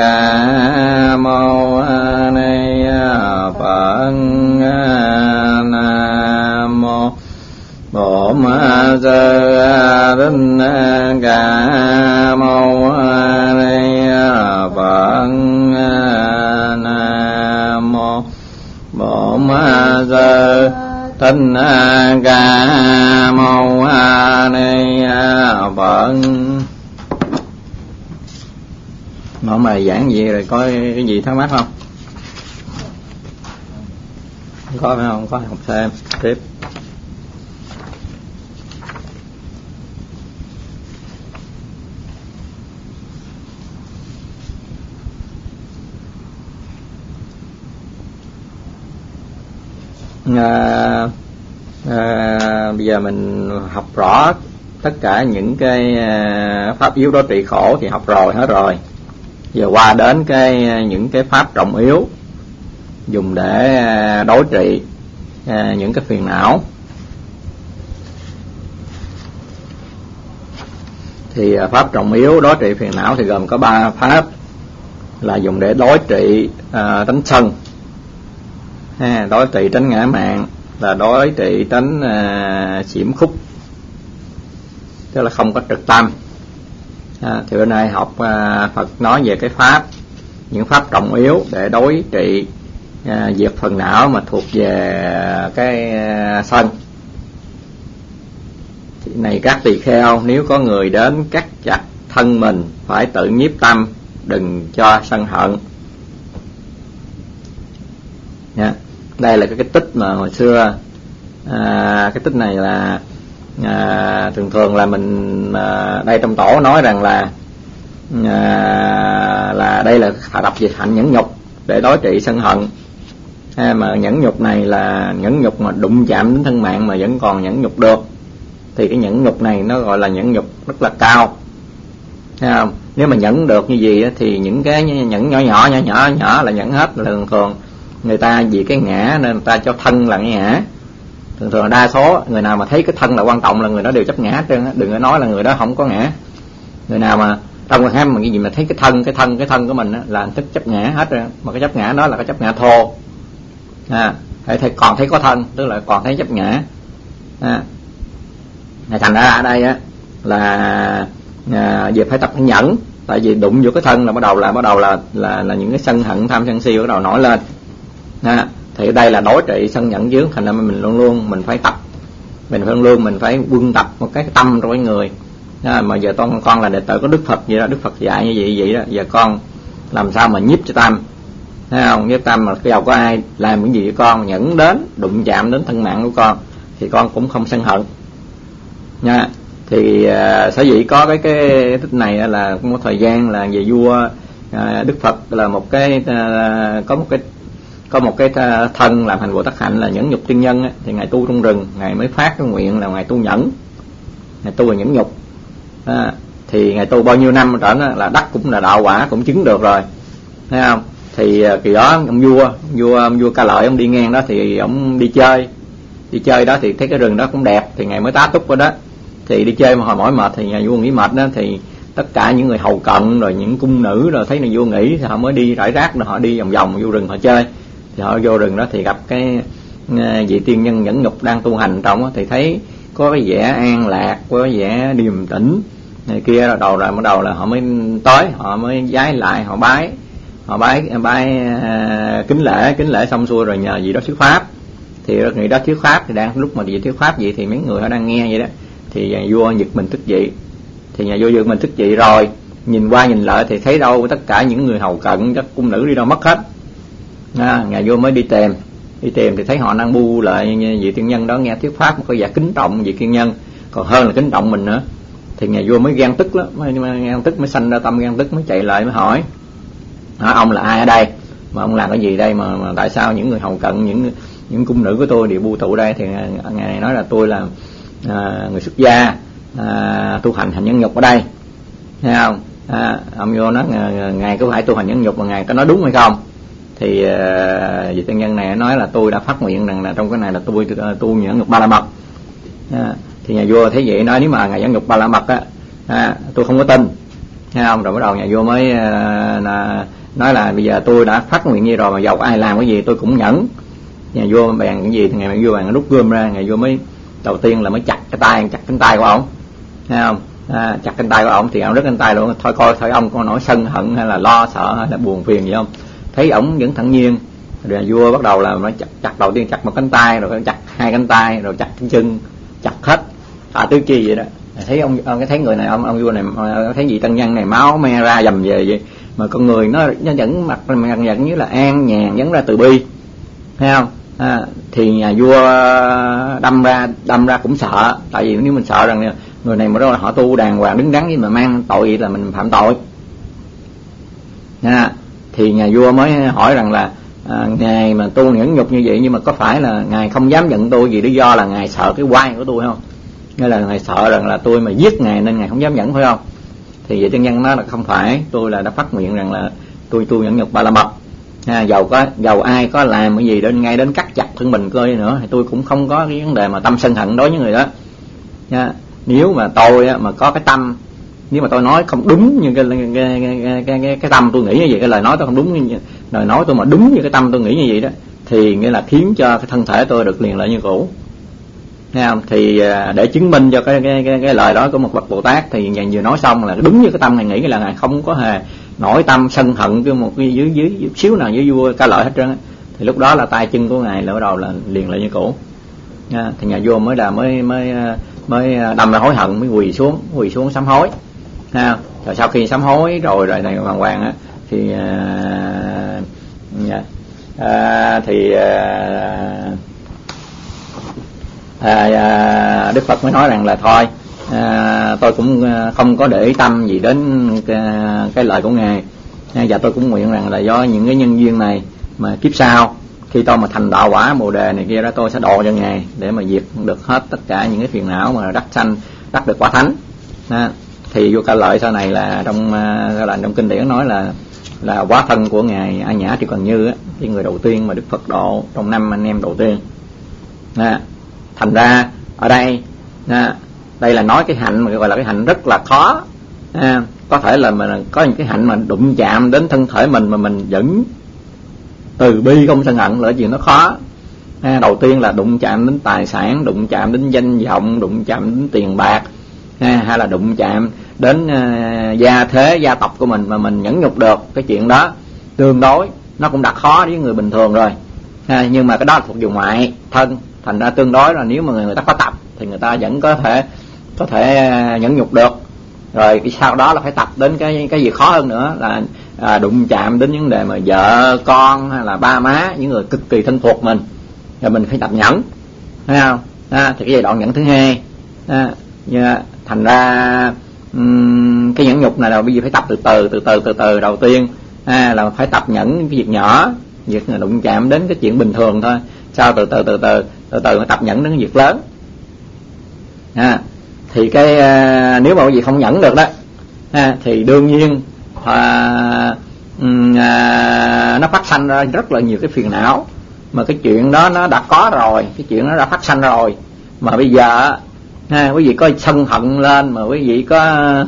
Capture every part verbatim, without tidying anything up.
ca mâu ni Phật. Nam mô Bổn Sư Thích Ca Mâu Ni Phật. Nam mô Bổn Sư Thích Ca Mâu Ni Phật. Mở bài giảng gì rồi, có cái gì thắc mắc không? Có phải không? Có học thêm tiếp. À, à, bây giờ mình học rõ tất cả những cái pháp yếu đó trị khổ thì học rồi hết rồi. Giờ qua đến cái những cái pháp trọng yếu dùng để đối trị à, những cái phiền não. Thì pháp trọng yếu đối trị phiền não thì gồm có ba pháp, là dùng để đối trị à, tánh sân, ha, đối trị tránh ngã mạn, là đối trị tránh à, xiểm khúc, tức là không có trực tâm. À, thì bữa nay học à, Phật nói về cái pháp, những pháp trọng yếu để đối trị à, diệt phần não mà thuộc về cái à, sân. Thì này các tỳ kheo, nếu có người đến cắt chặt thân mình, phải tự nhiếp tâm, đừng cho sân hận. Nha. Đây là cái, cái tích mà hồi xưa à, cái tích này là à, thường thường là mình à, đây trong tổ nói rằng là à, là đây là đọc về hạnh nhẫn nhục để đối trị sân hận. À, mà nhẫn nhục này là nhẫn nhục mà đụng chạm đến thân mạng mà vẫn còn nhẫn nhục được, thì cái nhẫn nhục này nó gọi là nhẫn nhục rất là cao. Thấy không? Nếu mà nhẫn được như gì thì những cái nhẫn nhỏ nhỏ nhỏ nhỏ nhỏ là nhẫn hết. Là thường thường người ta vì cái ngã nên người ta cho thân là cái ngã. Thường thường đa số người nào mà thấy cái thân là quan trọng là người đó đều chấp ngã hết trơn á. Đừng có nói là người đó không có ngã. Người nào mà trong cái ham mà cái gì mà thấy cái thân cái thân cái thân của mình á, là thức chấp ngã hết rồi. Mà cái chấp ngã đó là cái chấp ngã thô. À, thấy, thấy còn thấy có thân, tức là còn thấy chấp ngã. À, thành ra ở đây á là à, về phải tập phải nhẫn. Tại vì đụng vô cái thân là bắt đầu là bắt đầu là là là những cái sân hận tham sân si bắt đầu nổi lên. À, thì đây là đối trị sân nhẫn dướng, thành ra mình luôn luôn mình phải tập, mình phải luôn luôn mình phải quân tập một cái tâm trong cái người. À, mà giờ con con là đệ tử có Đức Phật vậy đó, Đức Phật dạy như vậy vậy đó. Giờ con làm sao mà nhiếp cho tâm, thấy không? Nhiếp tâm mà giàu có ai làm những gì với con nhẫn đến đụng chạm đến thân mạng của con thì con cũng không sân hận nha. Thì uh, sở dĩ có cái cái tích này là một thời gian là về vua uh, Đức Phật là một cái uh, có một cái có một cái thân làm hành Bồ Tát hạnh là nhẫn nhục tiên nhân á, thì ngài tu trong rừng, ngài mới phát cái nguyện là ngài tu nhẫn, ngài tu là nhẫn nhục. À, thì ngài tu bao nhiêu năm trở đó là đắc cũng là đạo quả cũng chứng được rồi, thấy không? Thì kỳ đó ông vua vua ông vua Ca Lợi ông đi ngang đó thì ông đi chơi đi chơi đó thì thấy cái rừng đó cũng đẹp, thì ngài mới tá túc ở đó. Thì đi chơi mà hồi mỏi mệt thì nhà vua nghỉ mệt đó, thì tất cả những người hầu cận rồi những cung nữ rồi thấy nhà vua nghỉ thì họ mới đi rải rác rồi họ đi vòng vòng vô rừng họ chơi. Thì họ vô rừng đó thì gặp cái vị tiên nhân nhẫn nhục đang tu hành trong đó, thì thấy có cái vẻ an lạc, có cái vẻ điềm tĩnh này kia, rồi đầu rồi bắt đầu là họ mới tới, họ mới vái lại, họ bái họ bái bái uh, kính lễ kính lễ xong xuôi rồi nhờ gì đó thuyết pháp. Thì người đó thuyết pháp thì đang lúc mà gì thuyết pháp vậy thì mấy người họ đang nghe vậy đó, thì nhà vua giật mình thức dậy. Thì nhà vua giật mình thức dậy rồi nhìn qua nhìn lại thì thấy đâu tất cả những người hầu cận các cung nữ đi đâu mất hết. À, nhà vua mới đi tìm đi tìm thì thấy họ đang bu lại vị tiên nhân đó nghe thuyết pháp, có vẻ kính trọng vị tiên nhân còn hơn là kính trọng mình nữa. Thì nhà vua mới ghen tức lắm, mới ghen tức mới sanh ra tâm ghen tức, mới chạy lại mới hỏi à, ông là ai ở đây mà ông làm cái gì đây mà, mà tại sao những người hầu cận những những cung nữ của tôi đều bu tụ đây? Thì ngài nói là tôi là à, người xuất gia à, tu hành hành nhân nhục ở đây, thấy không? À, ông vua nói ngài có phải tu hành nhân nhục mà ngài có nói đúng hay không? Thì uh, vị tiên nhân này nói là tôi đã phát nguyện rằng là trong cái này là tôi tu, tu nhẫn nhục ba la mật. À, thì nhà vua thấy vậy nói nếu mà ngài nhẫn nhục ba la mật á, à, tôi không có tin. Thấy không? Rồi bắt đầu nhà vua mới uh, là nói là bây giờ tôi đã phát nguyện như rồi mà dầu ai làm cái gì tôi cũng nhẫn. Nhà vua bèn cái gì thì ngày vua bèn rút gươm ra, ngày vua mới đầu tiên là mới chặt cái tay, chặt cánh tay của ổng, thấy không? À, chặt cánh tay của ổng thì ổng đứt cánh tay luôn. Thôi coi thôi ông có nổi sân hận hay là lo sợ hay là buồn phiền gì không? Thấy ổng vẫn thản nhiên, rồi nhà vua bắt đầu là mới chặt, chặt đầu tiên chặt một cánh tay, rồi chặt hai cánh tay, rồi chặt cái chân, chặt hết à tứ chi vậy đó. Thấy ông, ông thấy người này, ông ông vua này, thấy vị tân nhân này máu me ra dầm về vậy mà con người nó nó vẫn mặt mặt vẫn như là an nhàn, vẫn ra từ bi, thấy không? À, thì nhà vua đâm ra đâm ra cũng sợ, tại vì nếu mình sợ rằng người này mà đó là họ tu đàng hoàng đứng đắn, mà mang tội vậy là mình phạm tội. À, thì nhà vua mới hỏi rằng là à, ngài mà tu nhẫn nhục như vậy nhưng mà có phải là ngài không dám nhận tôi vì lý do là ngài sợ cái oai của tôi không? Nghĩa là ngài sợ rằng là tôi mà giết ngài nên ngài không dám nhận, phải không? Thì vậy chân nhân nói là không phải, tôi là đã phát nguyện rằng là tôi tu nhẫn nhục ba la mật. À, dầu có dầu ai có làm cái gì đến ngay đến cắt chặt thân mình cơ nữa thì tôi cũng không có cái vấn đề mà tâm sân hận đối với người đó. À, nếu mà tôi á, mà có cái tâm, nếu mà tôi nói không đúng như cái cái cái cái, cái, cái tâm tôi nghĩ như vậy, cái lời nói tôi không đúng như lời nói tôi mà đúng như cái tâm tôi nghĩ như vậy đó, thì nghĩa là khiến cho cái thân thể tôi được liền lại như cũ. Thấy không? Thì để chứng minh cho cái cái cái, cái lời đó của một bậc Bồ Tát thì ngài vừa nói xong là đúng như cái tâm ngài nghĩ, là ngài không có hề nổi tâm sân hận cái một cái dưới dưới, dưới xíu nào với vua Ca Lợi hết trơn. Thì lúc đó là tay chân của ngài là bắt đầu là liền lại như cũ. À, thì nhà vua mới là mới mới mới đâm ra hối hận, mới quỳ xuống quỳ xuống sám hối. À, rồi sau khi sám hối rồi rồi này hoàng hoàng á thì à, à, thì à, à, Đức Phật mới nói rằng là thôi à, tôi cũng không có để ý tâm gì đến cái, cái lời của ngài, à, và tôi cũng nguyện rằng là do những cái nhân duyên này mà kiếp sau khi tôi mà thành đạo quả Bồ Đề này kia đó, tôi sẽ độ cho ngài để mà diệt được hết tất cả những cái phiền não mà đắc sanh đắc được quả thánh. À, thì vua Ca Lợi sau này là trong là trong kinh điển nói là là hóa thân của ngài A Nhã Tri Cần Như á, cái người đầu tiên mà Đức Phật độ trong năm anh em đầu tiên. À, thành ra ở đây à, đây là nói cái hạnh mà gọi là cái hạnh rất là khó. À, có thể là mình có những cái hạnh mà đụng chạm đến thân thể mình mà mình vẫn từ bi không sân hận là chuyện nó khó. À, đầu tiên là đụng chạm đến tài sản, đụng chạm đến danh vọng, đụng chạm đến tiền bạc, à, hay là đụng chạm đến uh, gia thế gia tộc của mình mà mình nhẫn nhục được, cái chuyện đó tương đối nó cũng đã khó với người bình thường rồi. À, nhưng mà cái đó là thuộc về ngoại thân, thành ra tương đối là nếu mà người, người ta có tập thì người ta vẫn có thể có thể nhẫn nhục được. Rồi cái sau đó là phải tập đến cái cái gì khó hơn nữa là à, đụng chạm đến vấn đề mà vợ con hay là ba má, những người cực kỳ thân thuộc mình, rồi mình phải tập nhẫn, thấy không? À, thì cái giai đoạn nhẫn thứ hai, à, yeah, thành ra um, cái nhẫn nhục này là bây giờ phải tập từ từ từ từ từ từ đầu tiên à, là phải tập nhẫn cái việc nhỏ, việc đụng chạm đến cái chuyện bình thường thôi, sau từ từ từ từ từ từ mới tập nhẫn đến cái việc lớn. À, thì cái à, nếu mà cái gì không nhẫn được đó à, thì đương nhiên à, à, nó phát sanh ra rất là nhiều cái phiền não, mà cái chuyện đó nó đã có rồi, cái chuyện nó đã phát sanh rồi, mà bây giờ à, quý vị có sân hận lên, mà quý vị có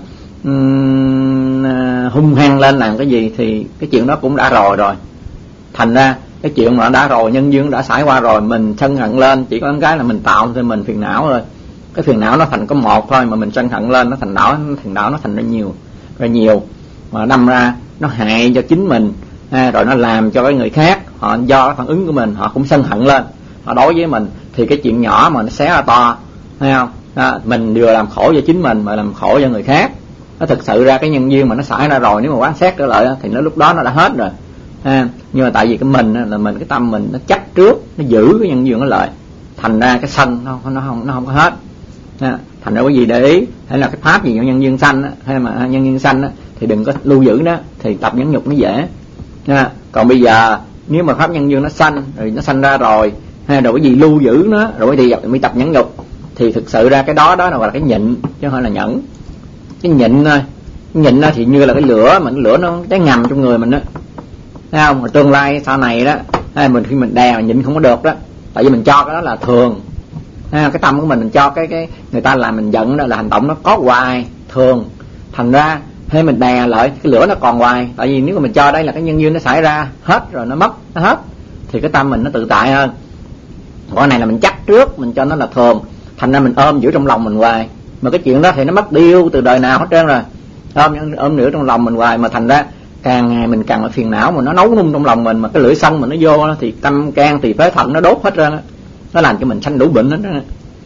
um, hung hăng lên làm cái gì thì cái chuyện đó cũng đã rồi rồi. Thành ra cái chuyện mà đã rồi, nhân duyên đã xảy qua rồi, mình sân hận lên chỉ có cái là mình tạo cho mình phiền não thôi. Cái phiền não nó thành có một thôi, mà mình sân hận lên nó thành não, phiền não nó thành ra nhiều ra nhiều mà đâm ra nó hại cho chính mình, à, rồi nó làm cho cái người khác họ do phản ứng của mình họ cũng sân hận lên, họ đối với mình thì cái chuyện nhỏ mà nó xé ra to, thấy không? À, mình vừa làm khổ cho chính mình mà làm khổ cho người khác. Nó thực sự ra cái nhân duyên mà nó xảy ra rồi, nếu mà quán xét trở lại thì nó lúc đó nó đã hết rồi. À, nhưng mà tại vì cái mình là mình cái tâm mình nó chắc trước, nó giữ cái nhân duyên nó lại, thành ra cái sân nó nó không nó không có hết. À, thành ra cái gì để ý hay là cái pháp gì nhân duyên sanh á, hay mà nhân duyên sanh á, thì đừng có lưu giữ nó, thì tập nhẫn nhục nó dễ. À, còn bây giờ nếu mà pháp nhân duyên nó sanh rồi, nó sanh ra rồi, hay rồi cái gì lưu giữ nó rồi thì mới tập nhẫn nhục, thì thực sự ra cái đó đó là gọi là cái nhịn chứ không phải là nhẫn. Cái nhịn thôi, cái nhịn đó thì như là cái lửa, mà cái lửa nó cháy ngầm trong người mình đó, thấy không? Rồi tương lai sau này đó, hay mình khi mình đè mà nhịn không có được đó, tại vì mình cho cái đó là thường. À, cái tâm của mình mình cho cái cái người ta làm mình giận đó là hành động nó có hoài thường, thành ra hay mình đè lại cái lửa nó còn hoài. Tại vì nếu mà mình cho đây là cái nhân duyên nó xảy ra hết rồi nó mất nó hết thì cái tâm mình nó tự tại hơn. Còn này là mình chắc trước, mình cho nó là thường, thành ra mình ôm giữ trong lòng mình hoài. Mà cái chuyện đó thì nó mất điêu từ đời nào hết trơn rồi, ôm ôm giữ trong lòng mình hoài, mà thành ra càng ngày mình càng phải phiền não, mà nó nấu nung trong lòng mình, mà cái lưỡi xăng mà nó vô đó, thì tâm can tỳ phế thận nó đốt hết trơn á, nó làm cho mình sanh đủ bệnh hết trơn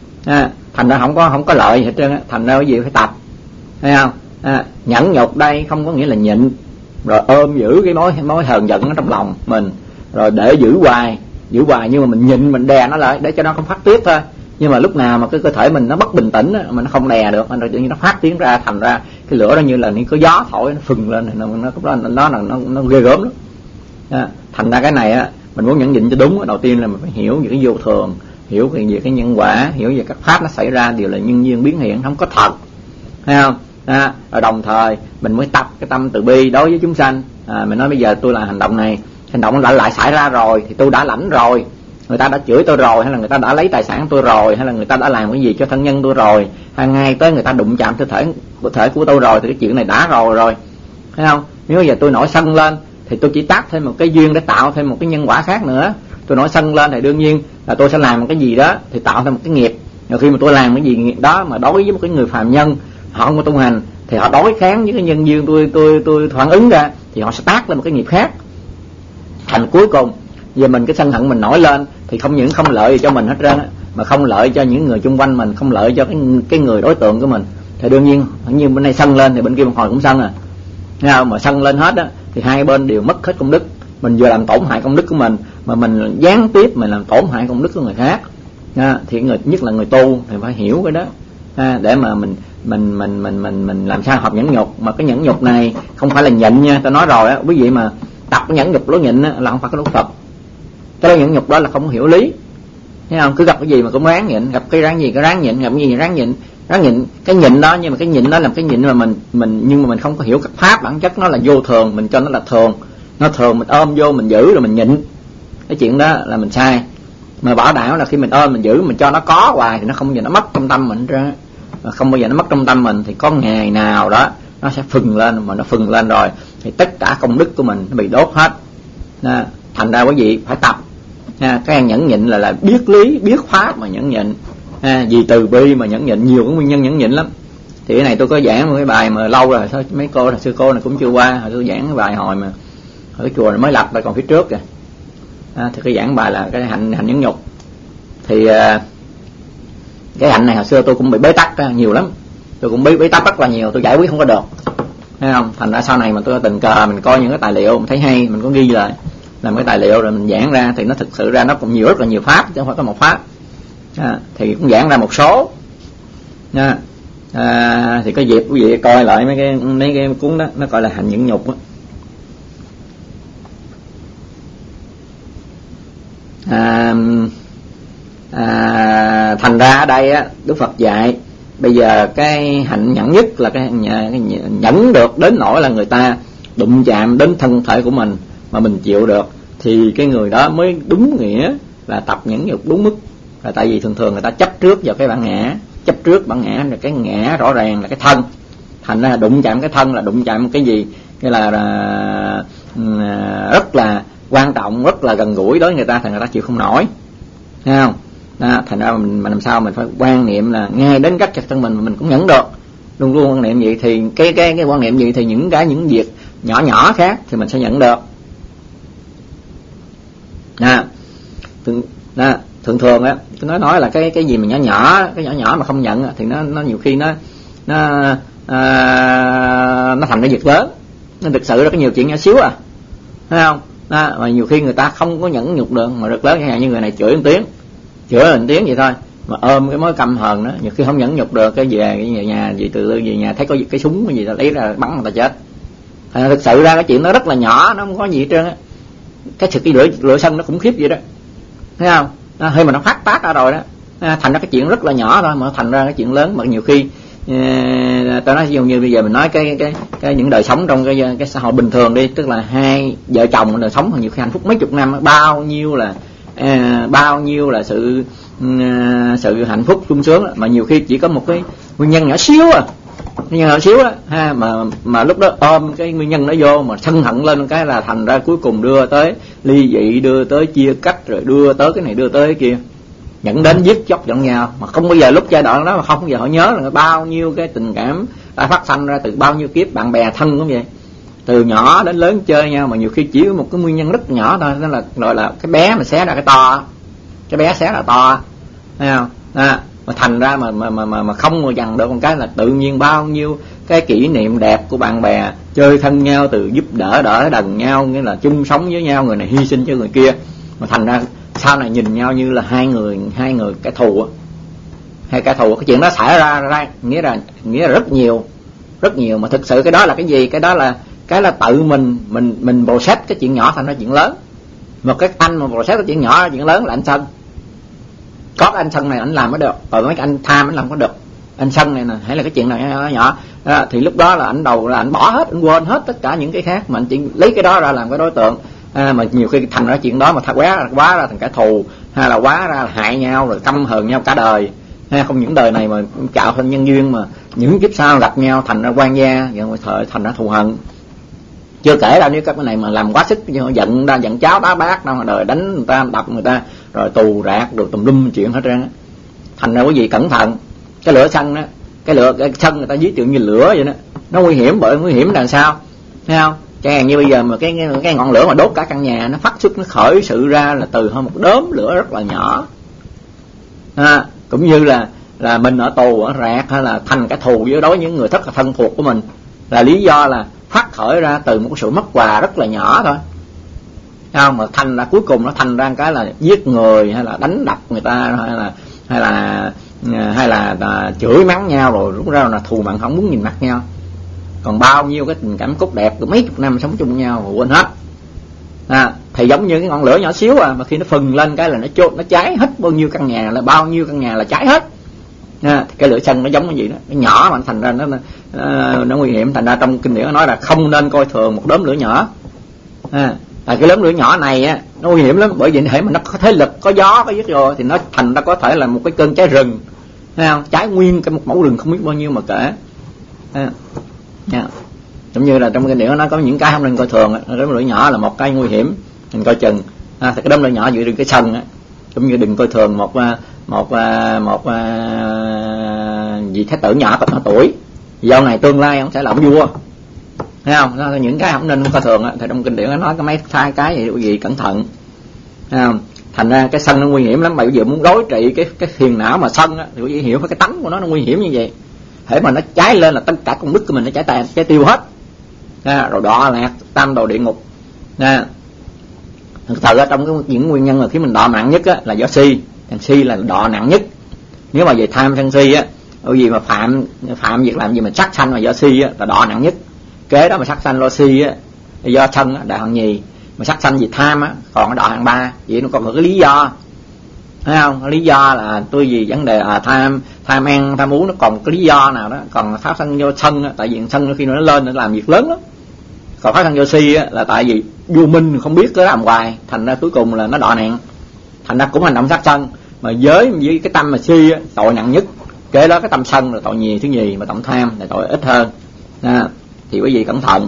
á. Thành ra không có không có lợi hết trơn á. Thành ra cái gì phải tập, thấy không? À, nhẫn nhục đây không có nghĩa là nhịn rồi ôm giữ cái mối mối hờn giận ở trong lòng mình rồi để giữ hoài giữ hoài nhưng mà mình nhịn, mình đè nó lại để cho nó không phát tiết thôi. Nhưng mà lúc nào mà cái cơ thể mình nó bất bình tĩnh á, mà nó không đè được, nó tự nhiên nó phát tiếng ra, thành ra cái lửa đó như là những cái gió thổi nó phừng lên, nó nó nó nó nó, nó, nó ghê gớm lắm. À, thành ra cái này á, mình muốn nhẫn nhịn cho đúng, đầu tiên là mình phải hiểu về cái vô thường, hiểu về cái nhân quả, hiểu về các pháp nó xảy ra đều là nhân duyên biến hiện, không có thật, thấy không? À, rồi đồng thời mình mới tập cái tâm từ bi đối với chúng sanh. À, mình nói bây giờ tôi làm hành động này, hành động đã lại xảy ra rồi thì tôi đã lãnh rồi, người ta đã chửi tôi rồi, hay là người ta đã lấy tài sản tôi rồi, hay là người ta đã làm cái gì cho thân nhân tôi rồi, hay ngay tới người ta đụng chạm cơ thể cơ thể của tôi rồi, thì cái chuyện này đã rồi rồi, thấy không? Nếu giờ tôi nổi sân lên thì tôi chỉ tác thêm một cái duyên để tạo thêm một cái nhân quả khác nữa. Tôi nổi sân lên thì đương nhiên là tôi sẽ làm một cái gì đó thì tạo thêm một cái nghiệp. Rồi khi mà tôi làm cái gì nghiệp đó mà đối với một cái người phàm nhân họ không có tu hành thì họ đối kháng với cái nhân duyên tôi tôi tôi phản ứng ra, thì họ sẽ tác lên một cái nghiệp khác. Thành cuối cùng giờ mình cái sân hận mình nổi lên thì không những không lợi gì cho mình hết trơn á, mà không lợi cho những người chung quanh mình, không lợi cho cái cái người đối tượng của mình. Thì đương nhiên như bên này sân lên thì bên kia một hồi cũng sân à, nghe không? Mà sân lên hết á thì hai bên đều mất hết công đức. Mình vừa làm tổn hại công đức của mình, mà mình gián tiếp mình làm tổn hại công đức của người khác. À, thì người nhất là người tu thì phải hiểu cái đó. À, để mà mình mình mình mình mình mình làm sao học nhẫn nhục. Mà cái nhẫn nhục này không phải là nhịn nha, tôi nói rồi á, quý vị mà tập cái nhẫn nhục lối nhịn á, là không phải cái lối Phật. Cái lối nhẫn nhục đó là không hiểu lý, thấy không? Cứ gặp cái gì mà cũng ráng nhịn, gặp cái ráng gì cái ráng nhịn, gặp cái gì ráng nhịn, ráng nhịn cái nhịn đó. Nhưng mà cái nhịn đó là cái nhịn mà mình mình nhưng mà mình không có hiểu các pháp bản chất nó là vô thường, mình cho nó là thường, nó thường mình ôm vô mình giữ rồi mình nhịn. Cái chuyện đó là mình sai. Mà bảo đảm là khi mình ôm mình giữ mình cho nó có hoài thì nó không bao giờ nó mất trong tâm mình ra, mà không bao giờ nó mất trong tâm mình thì có ngày nào đó nó sẽ phừng lên. Mà nó phừng lên rồi thì tất cả công đức của mình nó bị đốt hết. À, thành ra quý vị phải tập. À, cái nhẫn nhịn là là biết lý biết pháp mà nhẫn nhịn. À, vì từ bi mà nhẫn nhịn, nhiều cái nguyên nhân nhẫn nhịn lắm. Thì cái này tôi có giảng một cái bài mà lâu rồi, thôi mấy cô sư cô này cũng chưa qua, hồi tôi giảng cái bài hồi mà ở cái chùa này mới lập, lại còn phía trước kìa. À, thì cái giảng bài là cái hạnh hạnh nhẫn nhục. Thì à, cái hạnh này hồi xưa tôi cũng bị bế tắc nhiều lắm, tôi cũng bị bế tắc rất là nhiều, tôi giải quyết không có được, thấy không? Thành ra sau này mà tôi tình cờ mình coi những cái tài liệu mình thấy hay, mình có ghi lại làm cái tài liệu rồi mình giảng ra thì nó thực sự ra nó cũng nhiều, rất là nhiều pháp chứ không phải có một pháp. À, thì cũng giảng ra một số. À, à, thì có dịp quý vị coi lại mấy cái mấy cái cuốn đó, nó gọi là hạnh nhẫn nhục đó. À, à, thành ra ở đây á, Đức Phật dạy bây giờ cái hạnh nhẫn nhất là cái, cái nhẫn được đến nỗi là người ta đụng chạm đến thân thể của mình mà mình chịu được, thì cái người đó mới đúng nghĩa là tập nhẫn nhục đúng mức. Là tại vì thường thường người ta chấp trước vào cái bản ngã, chấp trước bản ngã là cái ngã rõ ràng là cái thân, thành ra đụng chạm cái thân là đụng chạm cái gì cái là, là rất là quan trọng, rất là gần gũi đối với người ta, thì người ta chịu không nổi, thấy không? Đó, thành ra mình, mình làm sao mình phải quan niệm là ngay đến cách chặt thân mình mà mình cũng nhẫn được, luôn luôn quan niệm vậy. Thì cái cái cái quan niệm vậy thì những cái những việc nhỏ nhỏ khác thì mình sẽ nhận được. Nè, thường, nè, thường thường á, tôi nói nói là cái cái gì mà nhỏ nhỏ, cái nhỏ nhỏ mà không nhận thì nó nó nhiều khi nó nó à, nó thành cái việc lớn. Nên thực sự là có nhiều chuyện nhỏ xíu à, thấy không? Đó, mà nhiều khi người ta không có nhẫn nhục được mà rất lớn, chẳng hạn như người này chửi một tiếng, chửi một tiếng vậy thôi mà ôm cái mối căm hờn đó, nhiều khi không nhẫn nhục được, cái về cái nhà gì từ từ về nhà thấy có cái súng cái gì đó lấy ra bắn người ta chết. À, thực sự ra cái chuyện nó rất là nhỏ, nó không có gì hết trơn á. Cái sự cái lửa lửa sân nó khủng khiếp vậy đó, thấy không? À, khi mà nó phát tác ra rồi đó, à, thành ra cái chuyện rất là nhỏ thôi mà thành ra cái chuyện lớn. Mà nhiều khi à, tôi nói ví dụ như bây giờ mình nói cái cái cái những đời sống trong cái cái xã hội bình thường đi, tức là hai vợ chồng đời sống nhiều khi hạnh phúc mấy chục năm, bao nhiêu là à, bao nhiêu là sự à, sự hạnh phúc sung sướng, mà nhiều khi chỉ có một cái nguyên nhân nhỏ xíu à, nhưng nhỏ xíu đó ha, mà mà lúc đó ôm cái nguyên nhân nó vô mà sân hận lên cái là thành ra cuối cùng đưa tới ly dị, đưa tới chia cách, rồi đưa tới cái này đưa tới cái kia, dẫn đến giết chóc lẫn nhau. Mà không bao giờ lúc giai đoạn đó mà không bao giờ họ nhớ là bao nhiêu cái tình cảm đã phát sinh ra từ bao nhiêu kiếp bạn bè thân cũng vậy, từ nhỏ đến lớn chơi nhau, mà nhiều khi chỉ có một cái nguyên nhân rất nhỏ thôi, đó là gọi là cái bé mà xé ra cái to, cái bé xé là to, thấy không? À, mà thành ra mà mà mà mà, mà không mà dằn được một cái là tự nhiên bao nhiêu cái kỷ niệm đẹp của bạn bè chơi thân nhau, từ giúp đỡ đỡ đần nhau, nghĩa là chung sống với nhau, người này hy sinh cho người kia, mà thành ra sau này nhìn nhau như là hai người hai người kẻ thù, hai kẻ thù. Cái chuyện đó xảy ra ra nghĩa là nghĩa là rất nhiều rất nhiều, mà thực sự cái đó là cái gì? Cái đó là cái là tự mình mình mình bồ xét cái chuyện nhỏ thành ra chuyện lớn. Một cái anh mà bồ xét cái chuyện nhỏ chuyện lớn là anh Sân. Có cái anh Sân này anh làm mới được, rồi mấy cái anh Tham anh làm có được. Anh Sân này nè, hay là cái chuyện này nhỏ nhỏ đó, thì lúc đó là anh đầu là anh bỏ hết, anh quên hết tất cả những cái khác, mà anh chỉ lấy cái đó ra làm cái đối tượng. À, mà nhiều khi thành ra chuyện đó mà thật quá quá ra thành kẻ thù, hay là quá ra là hại nhau rồi căm hờn nhau cả đời. Ha, không những đời này mà chạo thành nhân duyên, mà những kiếp sau gặp nhau thành ra quan gia, rồi thời thành ra thù hận. Chưa kể là nếu các cái này mà làm quá sức, giận ra giận cháu đá bác đâu mà đời đánh người ta, đập người ta, rồi tù rạc rồi tùm lum chuyện hết trơn. Thành ra quý vị cẩn thận, cái lửa xăng đó, cái lửa cái xăng người ta ví dụ như lửa vậy đó, nó nguy hiểm. Bởi nguy hiểm là sao, thấy không? Chẳng hạn như bây giờ mà cái, cái cái ngọn lửa mà đốt cả căn nhà, nó phát xuất, nó khởi sự ra là từ hơn một đốm lửa rất là nhỏ. À, cũng như là là mình ở tù ở rạc, hay là thành cái thù với đối với những người rất là thân thuộc của mình, là lý do là phát khởi ra từ một sự mất quà rất là nhỏ thôi, thấy không? Mà thành là cuối cùng nó thành ra cái là giết người, hay là đánh đập người ta, hay là hay là hay là, là chửi mắng nhau, rồi rút ra là thù mặn không muốn nhìn mặt nhau. Còn bao nhiêu cái tình cảm tốt đẹp của mấy chục năm sống chung với nhau rồi quên hết. À, thì giống như cái ngọn lửa nhỏ xíu à, mà khi nó phừng lên cái là nó chốt, nó cháy hết bao nhiêu căn nhà, là bao nhiêu căn nhà là cháy hết. À, thì cái lửa xăng nó giống cái gì đó, nó nhỏ mà thành ra nó nó, nó nguy hiểm. Thành ra trong kinh điển nó nói là không nên coi thường một đốm lửa nhỏ. À, tại cái đốm lửa nhỏ này á, nó nguy hiểm lắm, bởi vì thể mà nó có thế lực, có gió, có giết rồi thì nó thành ra có thể là một cái cơn cháy rừng, thấy không? Cháy nguyên cái một mẫu rừng không biết bao nhiêu mà kể. À, yeah. Giống như là trong cái điển nó có những cái không nên coi thường. Đốm lửa nhỏ là một cái nguy hiểm, mình coi chừng. À, thì cái đốm lửa nhỏ vậy đừng cái sân á, cũng như đừng coi thường một một một, một vị thái tử nhỏ có tuổi, sau này tương lai ông sẽ làm vua, thấy không? Nó những cái không nên coi thường á. Thì trong kinh điển nó nói cái mấy hai cái gì quý vị cẩn thận, thấy không? Thành ra cái sân nó nguy hiểm lắm. Mà bây giờ muốn đối trị cái cái phiền não mà sân á, thì quý vị hiểu cái tánh của nó nó nguy hiểm như vậy. Hễ mà nó cháy lên là tất cả công đức của mình nó cháy tàn, cháy tiêu hết. À, rồi đọa lạc tam đồ địa ngục. À, thực sự ở trong cái những nguyên nhân là khi mình đọa nặng nhất á, là do si. Thằng si là đọa nặng nhất. Nếu mà về tham sân si á, bởi vì mà phạm phạm việc làm gì mà sát sanh mà do si á, là đọa nặng nhất. Kế đó mà sát sanh lo si á, do sân á, đọa hạng nhì. Mà sát sanh vì tham á, còn đọa hạng ba. Vậy nó còn một cái lý do, thấy không? Lý do là tôi vì vấn đề à, tham tham ăn tham uống, nó còn cái lý do nào đó. Còn phát sanh do sân á, tại vì sân khi nó lên nó làm việc lớn lắm. Còn phát sanh do si á, là tại vì vô minh không biết cái làm hoài, thành ra cuối cùng là nó đọa nặng. Thành ra cũng hành động sát sân, mà với với cái tâm mà si á, tội nặng nhất. Kế đó cái tâm sân là tội nhì thứ nhì, mà tâm tham là tội ít hơn. À, thì quý vị cẩn thận.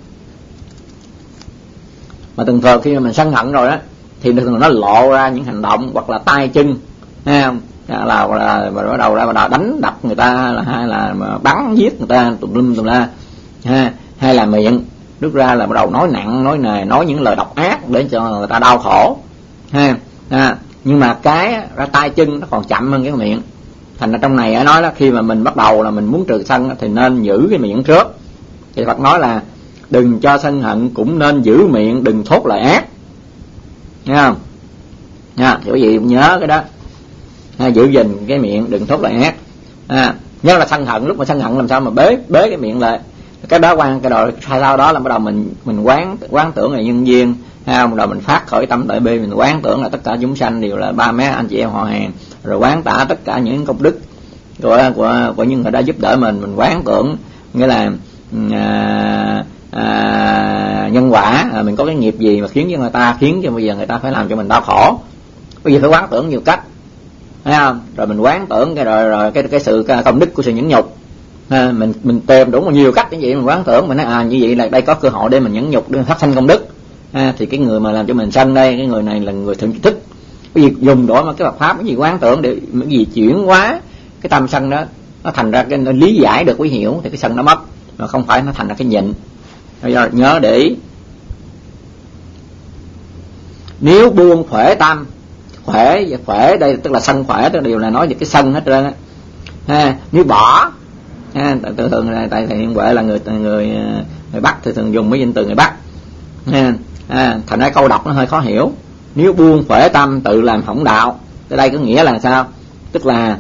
Mà từng thường khi mà mình sân hận rồi đó, thì thường nó lộ ra những hành động hoặc là tay chân, thấy không? Là là, là bắt đầu ra bắt đầu đánh đập người ta, là hay là mà bắn giết người ta tùm lum tùm la, ha, hay là miệng rút ra là bắt đầu nói nặng nói nề, nói những lời độc ác để cho người ta đau khổ, ha. À, nhưng mà cái ra tay chân nó còn chậm hơn cái miệng. Thành ra trong này ở nói là khi mà mình bắt đầu là mình muốn trừ sân thì nên giữ cái miệng trước. Thì Phật nói là đừng cho sân hận, cũng nên giữ miệng, đừng thốt lời ác, nghe không? Nha, thì quý vị nhớ cái đó. À, giữ gìn cái miệng, đừng thốt lời ác. À, nhớ là sân hận, lúc mà sân hận làm sao mà bế bế cái miệng lại. Cái đó quan cái rồi sau đó là bắt đầu mình mình quán quán tưởng là nhân duyên, ha, bắt đầu mình phát khởi tâm đại bi, mình quán tưởng là tất cả chúng sanh đều là ba mẹ anh chị em họ hàng, rồi quán tả tất cả những công đức của của của những người đã giúp đỡ mình, mình quán tưởng nghĩa là à, à, nhân quả, à, mình có cái nghiệp gì mà khiến cho người ta khiến cho bây giờ người ta phải làm cho mình đau khổ. Bây giờ phải quán tưởng nhiều cách, thấy không? Rồi mình quán tưởng cái rồi rồi cái cái sự cái công đức của sự nhẫn nhục, À, mình mình tìm đủ nhiều cách như vậy mình quán tưởng, mình nói à như vậy là đây có cơ hội để mình nhẫn nhục, để phát sanh công đức. À, thì cái người mà làm cho mình sanh đây, cái người này là người thượng thức. Cái gì dùng đổi mà cái Phật pháp, cái gì quán tưởng để cái gì chuyển hóa cái tâm sân đó, nó thành ra cái nó lý giải được, quý hiểu thì cái sân nó mất, mà không phải nó thành ra cái nhịn. Bây giờ nhớ để ý, nếu buông khỏe tâm, khỏe và khỏe đây tức là sân khỏe, tức là điều là nói về cái sân hết trơn á. À, nếu bỏ, à, thường thường là tại thầy Hiện Huệ là người người người Bắc thì thường dùng mấy danh từ người Bắc. À, à, thành ra câu đọc nó hơi khó hiểu. Nếu buông khỏe tâm tự làm hỏng đạo, cái đây có nghĩa là sao? Tức là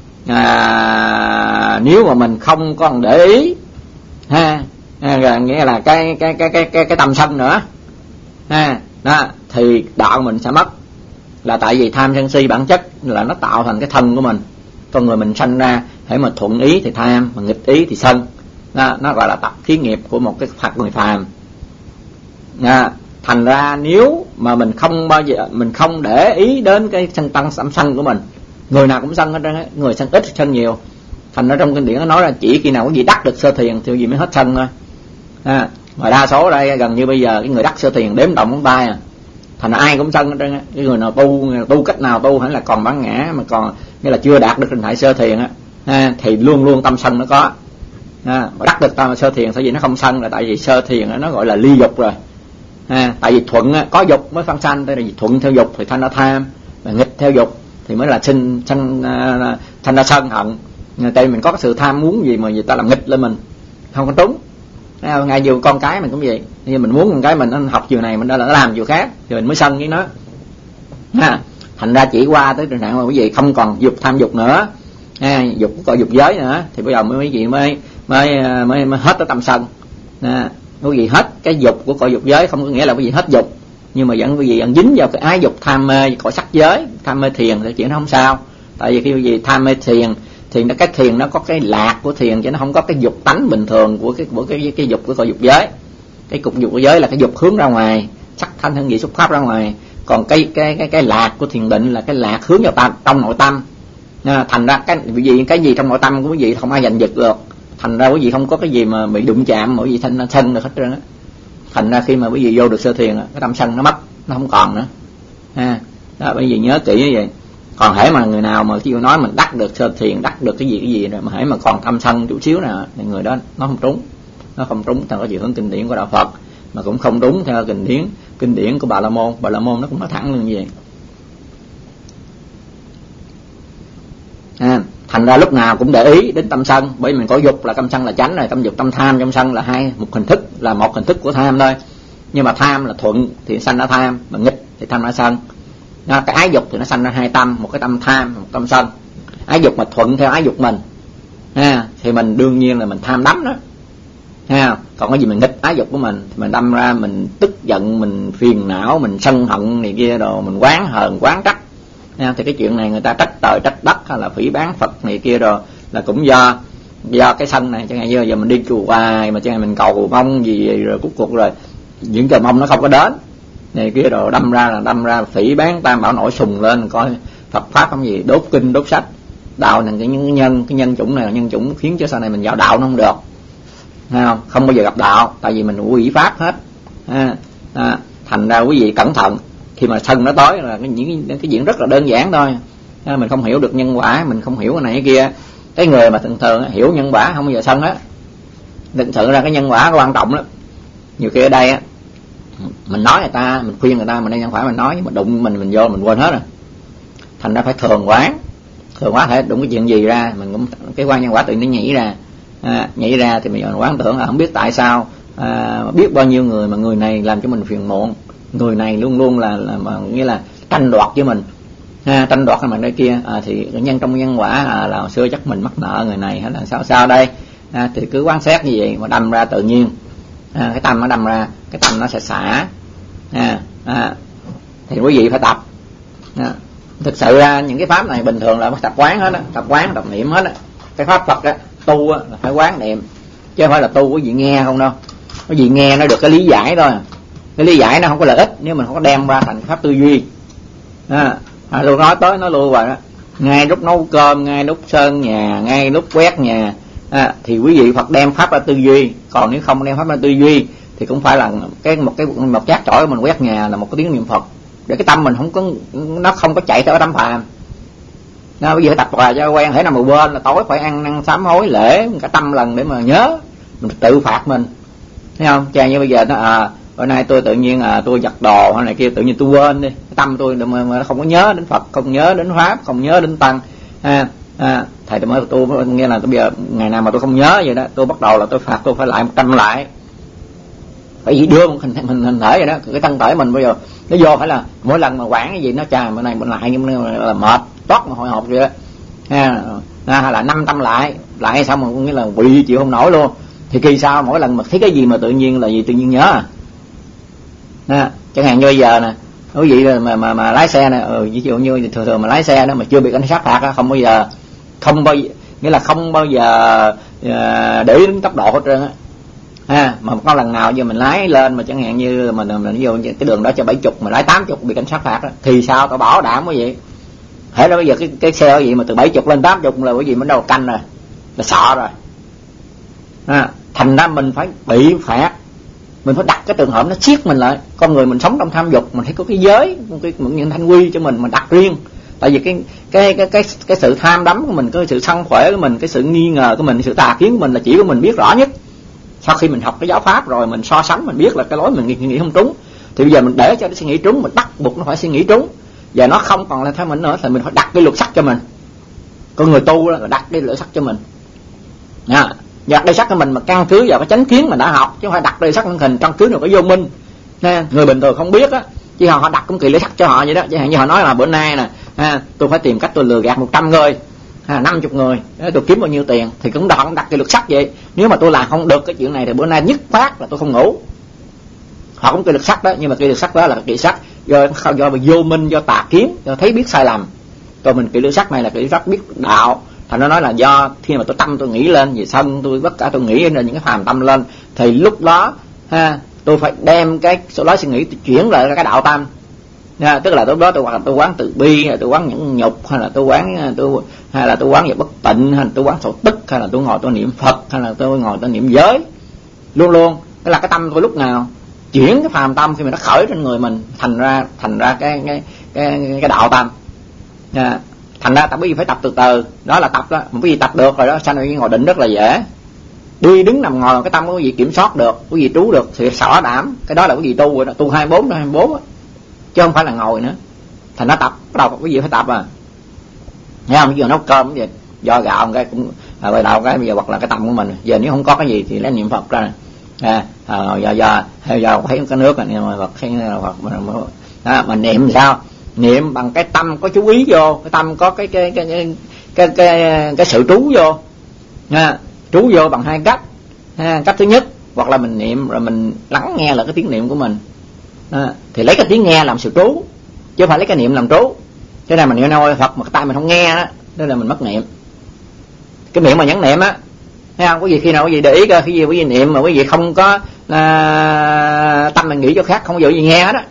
à, nếu mà mình không còn để ý ha, à, nghĩa là cái cái cái cái cái cái tâm sân nữa ha, đó thì đạo mình sẽ mất. Là tại vì tham sân si bản chất là nó tạo thành cái thân của mình. Con người mình sanh ra hễ mà thuận ý thì tham, mà nghịch ý thì sân. Đó, nó gọi là tập khí nghiệp của một cái phật người phàm. À, thành ra nếu mà mình không bao giờ mình không để ý đến cái sân tăng sẵm sân của mình, người nào cũng sân hết trơn, người sân ít sân nhiều. Thành ra trong kinh điển nó nói là chỉ khi nào cái gì đắc được sơ thiền thì gì mới hết sân thôi. À, mà đa số đây gần như bây giờ cái người đắc sơ thiền đếm động ngón tay à. Thành ra ai cũng sân hết trơn. Cái người nào tu tu cách nào tu, hay là còn bán ngã mà còn nghĩa là chưa đạt được trình thái sơ thiền á, à, thì luôn luôn tâm sân nó có. À, mà đắc được tâm sơ thiền tại vì nó không sân là tại vì sơ thiền đó, nó gọi là ly dục rồi. À, tại vì thuận có dục mới phát sanh, tại vì thuận theo dục thì thành ra tham, mà nghịch theo dục thì mới là sinh sanh thành ra sân hận. Tại vì mình có cái sự tham muốn gì mà người ta làm nghịch lên mình không có trúng. Ngay dù con cái mình cũng vậy, như mình muốn con cái mình nó học chiều này mình đã là nó làm chiều khác thì mình mới sân với nó. À, thành ra chỉ qua tới tình trạng mà quý vị không còn dục tham dục nữa, à, dục còn dục giới nữa thì bây giờ mới quý vị mới mới mới, mới hết cái tâm sân. À, quý vị hết cái dục của cõi dục giới không có nghĩa là quý vị hết dục, nhưng mà vẫn quý vị vẫn dính vào cái ái dục tham mê cõi sắc giới, tham mê thiền thì chuyện nó không sao. Tại vì khi quý vị tham mê thiền thì nó cái thiền nó có cái lạc của thiền chứ nó không có cái dục tánh bình thường của cái của cái cái dục của cõi dục giới. Cái cục dục của giới là cái dục hướng ra ngoài, sắc thanh hương vị xúc pháp ra ngoài, còn cái cái cái cái lạc của thiền định là cái lạc hướng vào tâm, trong nội tâm. À, thành ra cái gì cái gì trong nội tâm của quý vị không ai giành giật được. Thành ra quý vị không có cái gì mà bị đụng chạm mà quý vị thanh sân được hết trơn á. Thành ra khi mà quý vị vô được sơ thiền cái tâm sân nó mất, nó không còn nữa. Ha, đó quý vị nhớ kỹ như vậy. Còn hễ mà người nào mà chịu nói mình đắc được sơ thiền, đắc được cái gì cái gì rồi mà hễ mà còn thâm sân chút xíu nào thì người đó nó không trúng. Nó không trúng theo cái chiều hướng kinh điển của đạo Phật, mà cũng không đúng theo kinh điển kinh điển của Bà La Môn. Bà La Môn nó cũng nói thẳng luôn như vậy. À, thành ra lúc nào cũng để ý đến tâm sân, bởi vì mình có dục là tâm sân là chánh rồi, tâm dục tâm tham trong sân là hai một hình thức, là một hình thức của tham thôi. Nhưng mà tham là thuận thì sanh ra tham, mà nghịch thì sanh ra sân. À, cái ái dục thì nó sanh ra hai tâm, một cái tâm tham, một tâm sân. Ái dục mà thuận theo ái dục mình, à, thì mình đương nhiên là mình tham đắm đó. À, còn cái gì mình nghịch ái dục của mình thì mình đâm ra mình tức giận, mình phiền não, mình sân hận này kia rồi mình oán hờn oán trách. À, thì cái chuyện này người ta trách trời trách đất hay là phỉ báng Phật này kia rồi là cũng do do cái sân này. Chẳng hạn như giờ mình đi chùa hoài mà chẳng hạn mình cầu mong gì, gì rồi cuối cuộc rồi những cầu mong nó không có đến này kia rồi đâm ra là đâm ra phỉ báng tam bảo nổi sùng lên, coi Phật pháp không gì, đốt kinh đốt sách. Đạo này cái nhân cái nhân chủng này là nhân chủng khiến cho sau này mình vào đạo nó không được, không không bao giờ gặp đạo, tại vì mình quỷ pháp hết. À, à, thành ra quý vị cẩn thận khi mà sân nó tới là cái những cái chuyện rất là đơn giản thôi. À, mình không hiểu được nhân quả, mình không hiểu cái này cái kia. Cái người mà thường thường hiểu nhân quả không bao giờ sân á. Thực sự ra cái nhân quả quan trọng lắm. Nhiều khi ở đây á mình nói người ta, mình khuyên người ta, mình đây nhân quả mình nói, nhưng mà đụng mình mình vô mình quên hết rồi. Thành ra phải thường quán, thường quán thể đụng cái chuyện gì ra mình cũng cái quan nhân quả tự nhiên nhảy ra. À, nhảy ra thì mình quán tưởng là không biết tại sao, à, biết bao nhiêu người mà người này làm cho mình phiền muộn, người này luôn luôn là, là mà nghĩa là tranh đoạt với mình, à, tranh đoạt cái mình đây kia. À, thì nhân trong nhân quả à, là hồi xưa chắc mình mắc nợ người này hay là sao sao đây. À, thì cứ quan sát như vậy mà đâm ra tự nhiên, à, cái tâm nó đâm ra, cái tâm nó sẽ xả. À, à, thì quý vị phải tập. À, thực sự ra những cái pháp này bình thường là phải tập quán hết á, tập quán tập niệm hết á. Cái pháp Phật á tu á là phải quán niệm, chứ không phải là tu quý vị nghe không đâu. Quý vị nghe nó được cái lý giải thôi, cái lý giải nó không có lợi ích nếu mình không có đem ra thành pháp tư duy. À, à, tôi nói tới nói luôn rồi đó, ngay lúc nấu cơm, ngay lúc sơn nhà, ngay lúc quét nhà, À, thì quý vị Phật đem pháp ra tư duy, còn nếu không đem pháp ra tư duy thì cũng phải là cái một cái một chát chổi mình quét nhà là một cái tiếng niệm Phật, để cái tâm mình không có, nó không có chạy theo đám phàm. Nó bây giờ tập hòa cho quen, thể nào mà quên là tối phải ăn ăn sám hối lễ cả trăm lần để mà nhớ, mình tự phạt mình, thấy không? Chàng như bây giờ nó à bữa nay tôi tự nhiên à tôi giặt đồ hay này kia, tự nhiên tôi quên đi, cái tâm tôi mà, mà không có nhớ đến Phật, không nhớ đến pháp, không nhớ đến tăng. À, à, thầy tôi mới tôi nghe là tôi bây giờ ngày nào mà tôi không nhớ vậy đó, tôi bắt đầu là tôi phạt tôi phải lại một trăm lại, phải gì đưa một hình hình hình thể vậy đó, cái thân thể mình bây giờ nó vô phải là mỗi lần mà quản cái gì nó trà bữa này bữa lại nhưng là mệt toát mà hồi hộp vậy đó. Ha, hay là năm trăm lại lại sao mà nghĩa là bị chịu không nổi luôn. Thì kỳ sau mỗi lần mà thấy cái gì mà tự nhiên là gì tự nhiên nhớ à. Ha, chẳng hạn như bây giờ nè, quý vị mà mà mà lái xe nè, ừ, ví dụ như thường thường mà lái xe đó mà chưa bị cảnh sát phạt á, không bao giờ không bao nghĩa là không bao giờ uh, để ý đến tốc độ hết trơn á. Ha, mà có lần nào giờ mình lái lên mà chẳng hạn như mình mình ví dụ cái đường đó cho bảy chục mà lái tám chục bị cảnh sát phạt đó, thì sao tao bảo đảm quý vị. Thế đó bây giờ cái cái xe cái gì mà từ bảy chục lên tám chục là quý vị mới đầu canh rồi, là sợ rồi. À, thành ra mình phải bị phạt, mình phải đặt cái trường hợp nó siết mình lại. Con người mình sống trong tham dục, mình phải có cái giới, cái những thanh quy cho mình, mình đặt riêng. Tại vì cái cái cái cái cái sự tham đắm của mình, cái sự sân khỏe của mình, cái sự nghi ngờ của mình, sự tà kiến của mình là chỉ của mình biết rõ nhất. Sau khi mình học cái giáo pháp rồi, mình so sánh, mình biết là cái lối mình nghĩ, nghĩ không trúng, thì bây giờ mình để cho nó suy nghĩ trúng, mình bắt buộc nó phải suy nghĩ trúng. Và nó không còn là theo mình nữa, thì mình phải đặt cái luật sắc cho mình. Con người tu là đặt cái luật sắc cho mình. À, đặt cái sắc cho mình mà căn cứ vào cái chánh kiến mình đã học, chứ không phải đặt cái sắc thân hình căn cứ nào có vô minh. Nè, người bình thường không biết á, chứ họ, họ đặt cũng kỳ lấy sắc cho họ vậy đó. Chẳng hạn như họ nói là bữa nay nè, à, tôi phải tìm cách tôi lừa gạt một trăm người, à, năm mươi người, tôi kiếm bao nhiêu tiền, thì cũng họ cũng đặt cái luật sắc vậy. Nếu mà tôi làm không được cái chuyện này thì bữa nay nhất phát là tôi không ngủ. Họ cũng cái luật sắc đó, nhưng mà cái luật sắc đó là cái sắc do do vô minh, do tà kiến, do thấy biết sai lầm. Còn mình cái luật sắc này là cái luật sắc biết đạo. Thành nó nói là do khi mà tôi tâm tôi nghĩ lên về sân, tôi tất cả tôi nghĩ lên những cái phàm tâm lên, thì lúc đó ha tôi phải đem cái số lối suy nghĩ tôi chuyển lại cái đạo tâm. À, tức là lúc đó tôi hoặc là tôi quán từ bi, hay là tôi quán nhẫn nhục, hay là tôi quán tôi hay là tôi quán về bất tịnh, hay là tôi quán sổ tức, hay là tôi ngồi tôi niệm Phật, hay là tôi ngồi tôi niệm giới. Luôn luôn tức là cái tâm tôi lúc nào chuyển cái phàm tâm khi mà nó khởi trên người mình thành ra thành ra cái cái cái, cái đạo tâm. À, thành ra tập quý vị phải tập từ từ, đó là tập đó. Mà quý vị tập được rồi đó, sau này ngồi định rất là dễ. Đi đứng nằm ngồi cái tâm của quý vị kiểm soát được, quý vị trú được thì xỏ đảm, cái đó là quý vị tu rồi đó, tu hai mươi bốn hai mươi bốn á, chứ không phải là ngồi nữa. Thành ra tập, bắt đầu quý vị phải tập à. Thấy không? Bây giờ nấu cơm cái gì, do gạo cái cũng à, bài đầu cái bây giờ hoặc là cái tâm của mình. Giờ nếu không có cái gì thì lấy niệm Phật ra. À, à giờ giờ giờ thấy cái nước này mà Phật thấy Phật đó, mà niệm sao? Niệm bằng cái tâm có chú ý vô, cái tâm có cái cái cái cái cái cái, cái sự trú vô. À, trú vô bằng hai cách. À, cách thứ nhất, hoặc là mình niệm rồi mình lắng nghe là cái tiếng niệm của mình. À, thì lấy cái tiếng nghe làm sự trú, chứ không phải lấy cái niệm làm trú. Thế này mình niệm nói Phật mà cái tai mình không nghe đó, đó là mình mất niệm. Cái miệng mà nhẫn niệm á, thấy không? Có gì khi nào quý vị để ý coi, khi gì quý vị niệm mà quý vị không có à, tâm mình nghĩ cho khác, không có gì nghe hết á.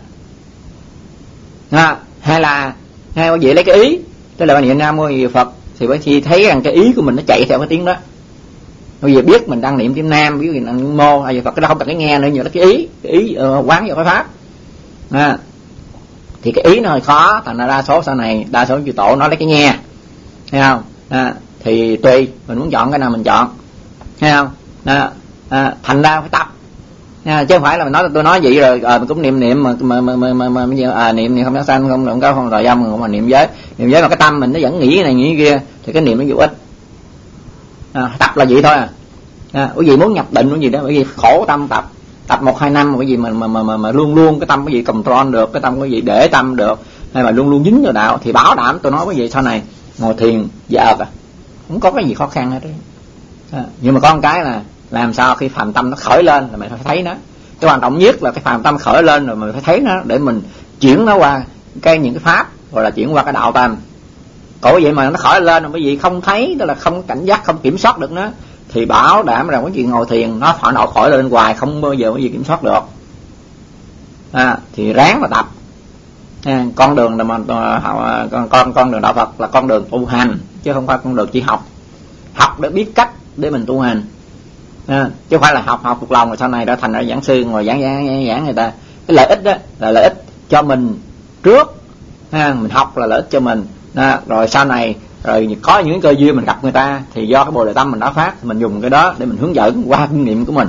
À, hay là hay quý vị lấy cái ý, tức là niệm Nam Mô Di Phật thì quý vị thấy rằng cái ý của mình nó chạy theo cái tiếng đó. Quý vị biết mình đang niệm tiếng Nam, ví dụ như Nam Mô hay Phật, cái đó không cần cái nghe nữa, nhưng là cái ý, cái ý uh, quán vào cái pháp. À, thì cái ý nó hơi khó, thành ra đa số sau này đa số chư tổ nói lấy cái nghe, thấy không? À, thì tùy mình muốn chọn cái nào mình chọn, thấy không? À, à, thành ra phải tập, à, chứ không phải là mình nói tôi nói vậy rồi à, mình cũng niệm niệm mà mà mà mà, mà, mà bây giờ à, niệm niệm không giác sanh, không động cao, không đòi dâm, không mà niệm giới, niệm giới mà cái tâm mình nó vẫn nghĩ cái này nghĩ cái kia thì cái niệm nó vô ích. À, tập là vậy thôi à. À, quý vị muốn nhập định cái gì đó, quý vị khổ tâm tập tập một hai năm, quý vị mà mà mà mà, mà luôn luôn cái tâm quý vị control được, cái tâm quý vị để tâm được, hay mà luôn luôn dính vào đạo thì bảo đảm tôi nói quý vị sau này ngồi thiền giờ à, không có cái gì khó khăn hết đấy. À, nhưng mà có một cái là làm sao khi phàm tâm nó khởi lên là mình phải thấy nó. Cái quan trọng nhất là cái phàm tâm khởi lên rồi mình phải thấy nó để mình chuyển nó qua cái những cái pháp, gọi là chuyển qua cái đạo tâm. Còn vậy mà nó khởi lên rồi quý vị không thấy, tức là không cảnh giác, không kiểm soát được nó, thì bảo đảm rằng quý vị ngồi thiền nó phải nọ khỏi lên hoài, không bao giờ quý vị kiểm soát được. À, thì ráng mà tập. À, con đường mà con con con đường đạo Phật là con đường tu hành, chứ không phải con đường chỉ học. Học để biết cách để mình tu hành, à, chứ không phải là học học một lòng rồi sau này đã thành ra giảng sư ngồi giảng giảng giảng, giảng người ta. Cái lợi ích đó là lợi ích cho mình trước, ha, mình học là lợi ích cho mình, à, rồi sau này rồi có những cơ duyên mình gặp người ta thì do cái bồ đề tâm mình đã phát, mình dùng cái đó để mình hướng dẫn qua kinh nghiệm của mình,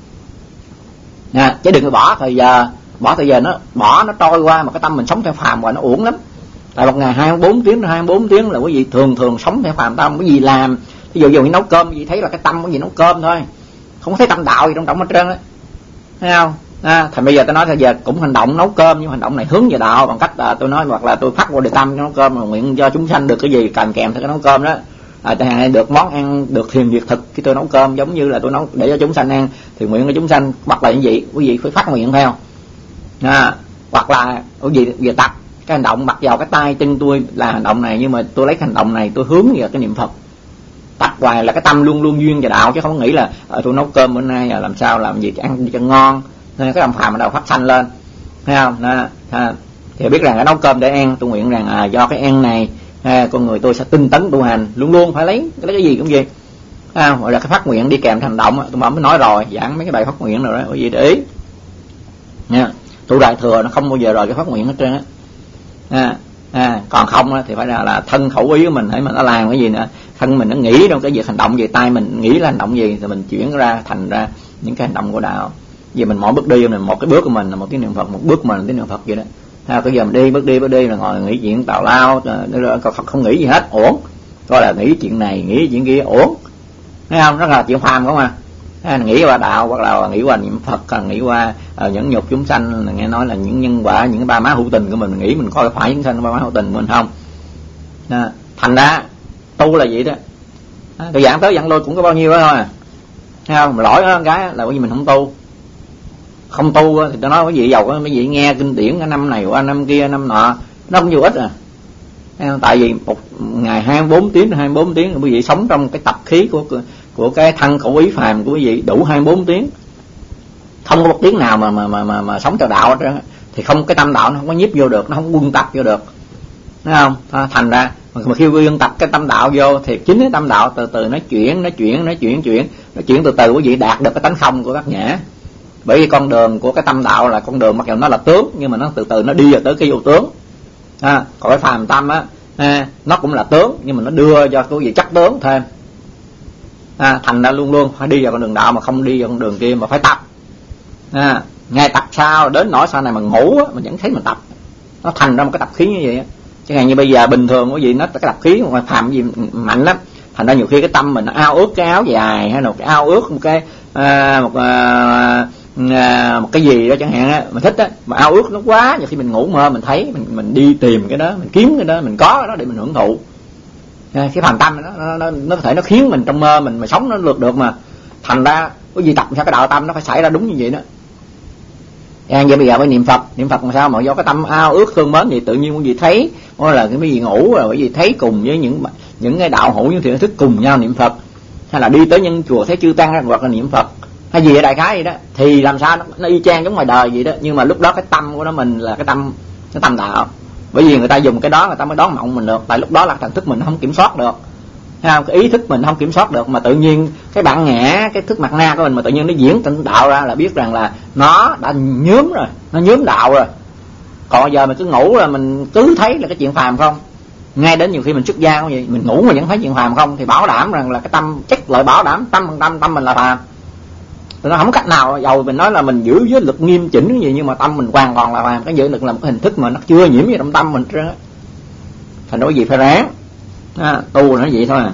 à, chứ đừng có bỏ thời giờ, bỏ thời giờ nó bỏ nó trôi qua mà cái tâm mình sống theo phàm và nó uổng lắm. Tại một ngày hai mươi bốn tiếng, hai mươi bốn tiếng là quý vị thường thường sống theo phàm tâm, cái gì làm, ví dụ như nấu cơm, quý vị thấy là cái tâm cái gì nấu cơm thôi, không có thấy tâm đạo gì trong trọng hết trơn á, thấy không? À, thành bây giờ tôi nói là giờ cũng hành động nấu cơm, nhưng hành động này hướng về đạo bằng cách là tôi nói hoặc là tôi phát vô đề tâm cho nấu cơm, mà nguyện cho chúng sanh được cái gì kèm kèm theo cái nấu cơm đó, à, chẳng hạn được món ăn, được thiền diệt thực khi tôi nấu cơm, giống như là tôi nấu để cho chúng sanh ăn thì nguyện cho chúng sanh, hoặc là như vậy quý vị phải phát nguyện theo, à, hoặc là quý vị về tập cái hành động mặc vào cái tay chân tôi là hành động này, nhưng mà tôi lấy cái hành động này tôi hướng về cái niệm Phật, tập hoài là cái tâm luôn luôn duyên về đạo, chứ không nghĩ là à, tôi nấu cơm bữa nay là làm sao làm gì ăn cho ngon, nên cái tâm phàm ở đâu phát sanh lên, thấy không? Đó, à, thì biết rằng cái nấu cơm để ăn, tôi nguyện rằng à, do cái ăn này à, con người tôi sẽ tinh tấn tu hành, luôn luôn phải lấy lấy cái gì cũng gì, à, gọi là cái phát nguyện đi kèm hành động. Tôi mới nói rồi, giảng mấy cái bài phát nguyện rồi đó, có gì để ý nha. Tu đại thừa nó không bao giờ rồi cái phát nguyện hết trơn á, à, à, còn không thì phải là, là thân khẩu ý của mình, hãy mình nó làm cái gì nữa, thân mình nó nghĩ trong cái việc hành động gì, tay mình nghĩ là hành động gì thì mình chuyển ra thành ra những cái hành động của đạo. Vì mình mỗi bước đi mình một cái bước của mình là một tiếng niệm Phật, một bước mình là tiếng niệm Phật vậy đó. Ha, bây giờ mình đi bước đi bước đi là ngồi nghĩ chuyện tào lao, không, không nghĩ gì hết, ổn. Coi là nghĩ chuyện này, nghĩ chuyện kia, ổn. Thấy không? Rất là chuyện phàm không à. Ha, nghĩ qua đạo hoặc là nghĩ qua niệm Phật, nghĩ qua uh, nhẫn nhục chúng sanh, nghe nói là những nhân quả, những cái ba má hữu tình của mình, nghĩ mình coi phải chúng sanh ba má hữu tình của mình không. Ha, thành ra tu là vậy đó. Ha, tôi giảng tới giảng lui cũng có bao nhiêu đó thôi à. Thấy không? Mà lỗi đó cái là bởi vì mình không tu. Không tu thì tôi nói cái gì giàu có mấy vị nghe kinh điển cái năm này qua năm kia năm nọ nó không vô ích à. Tại vì một ngày hai mươi bốn tiếng hai mươi bốn tiếng quý vị sống trong cái tập khí của của cái thân khẩu ý phàm của quý vị đủ hai mươi bốn tiếng, không có một tiếng nào mà mà mà mà, mà sống theo đạo hết trơn, thì không cái tâm đạo nó không có nhiếp vô được, nó không quân tập vô được, thấy không? À, thành ra mà khi quân tập cái tâm đạo vô thì chính cái tâm đạo từ từ nó chuyển nó chuyển nó chuyển chuyển nó chuyển từ từ quý vị đạt được cái tánh không của Bát Nhã. Bởi vì con đường của cái tâm đạo là con đường mặc dù nó là tướng, nhưng mà nó từ từ nó đi vào tới cái vô tướng. À, còn cái phàm tâm á, à, nó cũng là tướng nhưng mà nó đưa cho cái gì chắc tướng thêm. À, thành ra luôn luôn phải đi vào con đường đạo mà không đi vào con đường kia, mà phải tập. À, ngày tập sao đến nỗi sau này mà ngủ á, mình vẫn thấy mình tập. Nó thành ra một cái tập khí như vậy á. Chẳng hạn như bây giờ bình thường cái gì nó cái tập khí mà phàm gì mạnh lắm. Thành ra nhiều khi cái tâm mình nó ao ước cái áo dài hay là cái ao ước một cái à, một à, À, một cái gì đó chẳng hạn á, mình thích á, mà ao ước nó quá, nhiều khi mình ngủ mơ mình thấy mình mình đi tìm cái đó, mình kiếm cái đó, mình có cái đó để mình hưởng thụ. À, cái phàm tâm nó nó nó nó có thể nó khiến mình trong mơ mình mà sống nó lược được mà. Thành ra cái gì tập sao cái đạo tâm nó phải xảy ra đúng như vậy đó. À, vậy bây giờ với niệm Phật, niệm Phật làm sao mà do cái tâm ao ước thương mến gì tự nhiên cái gì thấy, hoặc là cái gì ngủ rồi cái gì thấy cùng với những những cái đạo hữu như thiện thức cùng nhau niệm Phật, hay là đi tới những chùa thấy chư tăng hoặc là niệm Phật hay gì ở đại khái vậy đó, thì làm sao nó, nó y chang giống ngoài đời vậy đó, nhưng mà lúc đó cái tâm của nó mình là cái tâm cái tâm đạo, bởi vì người ta dùng cái đó người ta mới đón mộng mình được, tại lúc đó là thần thức mình không kiểm soát được, thấy không? Cái ý thức mình không kiểm soát được, mà tự nhiên cái bản ngã cái thức mặt na của mình mà tự nhiên nó diễn tịnh đạo ra là biết rằng là nó đã nhuốm rồi, nó nhuốm đạo rồi. Còn giờ mình cứ ngủ là mình cứ thấy là cái chuyện phàm không, ngay đến nhiều khi mình xuất gia cũng vậy, mình ngủ mà vẫn thấy chuyện phàm không, thì bảo đảm rằng là cái tâm chắc lợi bảo đảm tâm tâm tâm mình là phàm. Nó không có cách nào, dầu mình nói là mình giữ giới lực nghiêm chỉnh cái gì nhưng mà tâm mình hoàn toàn là phàm. Cái giới lực là một cái hình thức mà nó chưa nhiễm vào trong tâm mình trơn á. Thành nói gì phải ráng à, tu nó vậy thôi à.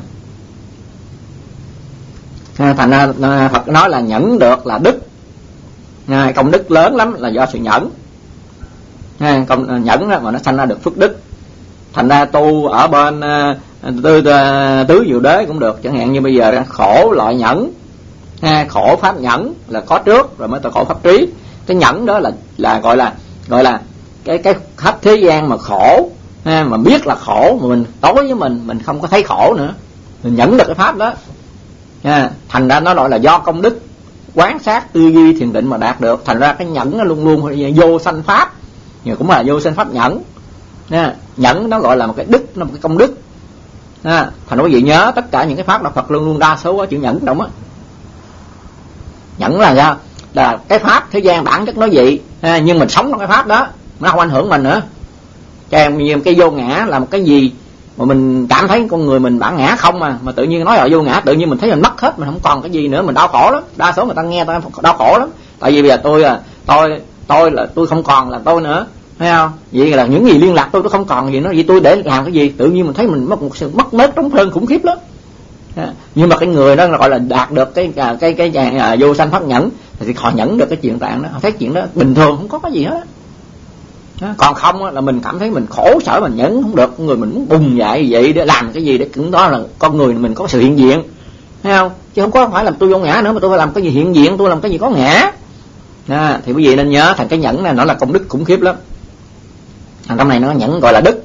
À, thành ra Phật nói là nhẫn được là đức, à, công đức lớn lắm là do sự nhẫn, à, công nhẫn đó mà nó sanh ra được phước đức. Thành ra tu ở bên uh, tư, uh, tứ diệu đế cũng được, chẳng hạn như bây giờ khổ loại nhẫn, à, khổ pháp nhẫn là có trước rồi mới tới khổ pháp trí. Cái nhẫn đó là là gọi là gọi là cái cái khắp thế gian mà khổ, à, mà biết là khổ mà mình tối với mình mình không có thấy khổ nữa, mình nhẫn được cái pháp đó, à, thành ra nó gọi là do công đức quán sát tư duy thiền định mà đạt được. Thành ra cái nhẫn nó luôn luôn vô sanh pháp, nhưng cũng là vô sanh pháp nhẫn, à, nhẫn nó gọi là một cái đức, nó một cái công đức, À, thành quý vị nhớ tất cả những cái pháp đạo Phật luôn luôn đa số có chữ nhẫn động á. Nhẫn là sao? Là cái pháp thế gian bản chất nó vậy, à, nhưng mình sống trong cái pháp đó nó không ảnh hưởng mình nữa. Cho em như cái vô ngã là một cái gì mà mình cảm thấy con người mình bản ngã không mà mà tự nhiên nói là vô ngã, tự nhiên mình thấy mình mất hết, mình không còn cái gì nữa, mình đau khổ lắm. Đa số người ta nghe ta đau khổ lắm. Tại vì bây giờ tôi là tôi tôi là tôi không còn là tôi nữa, thấy không? Vậy là những gì liên lạc tôi nó không còn gì nữa, vậy tôi để làm cái gì? Tự nhiên mình thấy mình mất một sự mất mát trống trơn khủng khiếp lắm. À, nhưng mà cái người đó gọi là đạt được cái cái cái, cái, cái à, vô sanh pháp nhẫn thì họ nhẫn được cái chuyện tạng đó, họ thấy chuyện đó bình thường, không có cái gì hết. À, còn không là mình cảm thấy mình khổ sở, mình nhẫn không được, người mình muốn bùng dậy vậy để làm cái gì để cứng đó là con người mình có sự hiện diện, thấy không? Chứ không có phải làm tôi vô ngã nữa mà tôi phải làm cái gì hiện diện, tôi làm cái gì có ngã. À, thì quý vị nên nhớ thành cái nhẫn này nó là công đức khủng khiếp lắm. Thằng trong này nó nhẫn gọi là đức.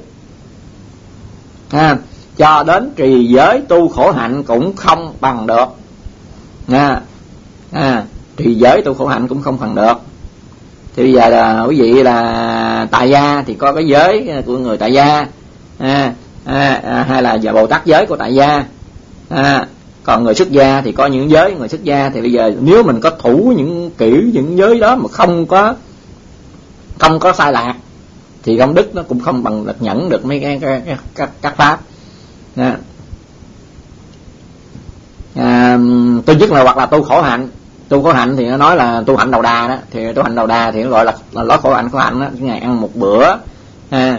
À, cho đến trì giới tu khổ hạnh cũng không bằng được. À, à, trì giới tu khổ hạnh cũng không bằng được. Thì bây giờ là quý vị là tại gia thì có cái giới của người tại gia, à, à, à, hay là giờ Bồ Tát giới của tại gia. À, còn người xuất gia thì có những giới người xuất gia, thì bây giờ nếu mình có thủ những kiểu những giới đó mà không có không có sai lạc thì công đức nó cũng không bằng được nhẫn được mấy cái các cái, cái, các pháp. À, à, tôi nhất là hoặc là tu khổ hạnh. Tu khổ hạnh thì nó nói là tu hạnh đầu đà đó, thì tu hạnh đầu đà thì nó gọi là là nói khổ hạnh. Khổ hạnh đó ngày ăn một bữa, à,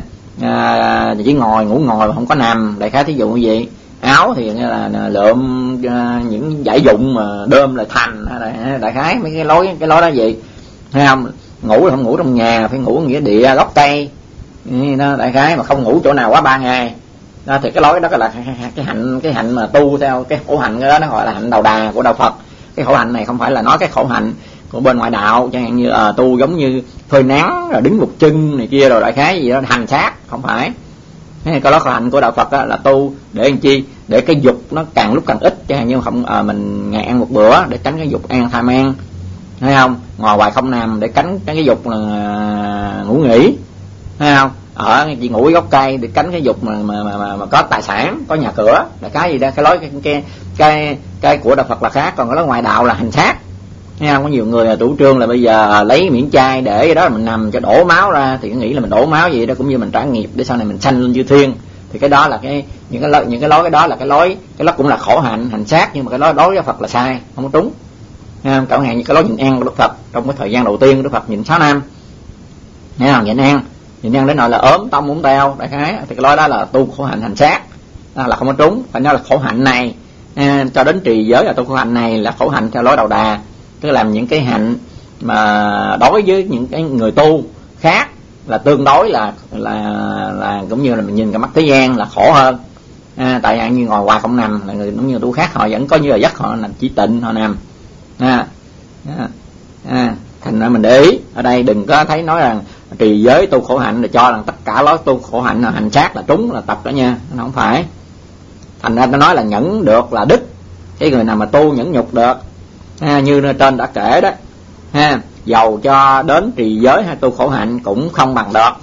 à, chỉ ngồi ngủ ngồi mà không có nằm, đại khái thí dụ như vậy. Áo thì như là, là lượm uh, những giải dụng mà đơm lại thành, đại, đại khái mấy cái lối cái lối đó vậy, thấy không? Ngủ là không ngủ trong nhà, phải ngủ nghĩa địa gốc cây đó, đại khái mà không ngủ chỗ nào quá ba ngày đó, thì cái lối đó là cái hạnh cái hạnh mà tu theo cái khổ hạnh đó, nó gọi là hạnh đầu đà của đạo Phật. Cái khổ hạnh này không phải là nói cái khổ hạnh của bên ngoại đạo, chẳng hạn như uh, tu giống như phơi nắng rồi đứng một chân này kia rồi đại khái gì đó hành sát, không phải. Cái đó khổ hạnh của đạo Phật đó, là tu để làm chi? Để cái dục nó càng lúc càng ít, chẳng hạn như không uh, mình ngày ăn một bữa để tránh cái dục an tham ăn, thấy không? Ngồi hoài không nằm để tránh tránh cái dục là uh, ngủ nghỉ, thấy không? Ở chỉ ngủ gốc cây để tránh cái dục mà mà, mà mà mà có tài sản, có nhà cửa, là cái gì đó, cái lối cái cái cái cái của đạo Phật là khác, còn cái lối ngoại đạo là hành sát, thấy không? Có nhiều người là chủ trương là bây giờ lấy miễn chay để cái đó là mình nằm cho đổ máu ra, thì nghĩ là mình đổ máu gì đó cũng như mình trả nghiệp để sau này mình sanh lên chư thiên. Thì cái đó là cái những cái lối những cái lối cái đó là cái lối cái lối cũng là khổ hạnh hành sát, nhưng mà cái lối đối với Phật là sai, không có đúng. Chẳng hạn như cái lối nhịn ăn của Đức Phật trong cái thời gian đầu tiên của Đức Phật nhịn sáu năm, nghe không? Nhịn ăn nhịn ăn đến nỗi là ốm tông muốn teo, đại khái thì cái lối đó là tu khổ hạnh hành sát, đó là không có đúng. Phải nói là khổ hạnh này à, cho đến trì giới là tu khổ hạnh này là khổ hạnh theo lối đầu đà, tức là làm những cái hạnh mà đối với những cái người tu khác là tương đối là là là cũng như là mình nhìn cái mắt thế gian là khổ hơn. À, tại vì như ngồi hoài không nằm là người giống như tu khác họ vẫn có như là giấc họ nằm chỉ tịnh họ nằm. À, à, à, thành ra mình để ý ở đây đừng có thấy nói rằng trì giới tu khổ hạnh là cho rằng tất cả lối tu khổ hạnh là hành sát là trúng là tập đó nha, nó không phải. Thành ra nó nói là nhẫn được là đức, cái người nào mà tu nhẫn nhục được, à, như trên đã kể đó, ha, dầu cho đến trì giới hay tu khổ hạnh cũng không bằng được.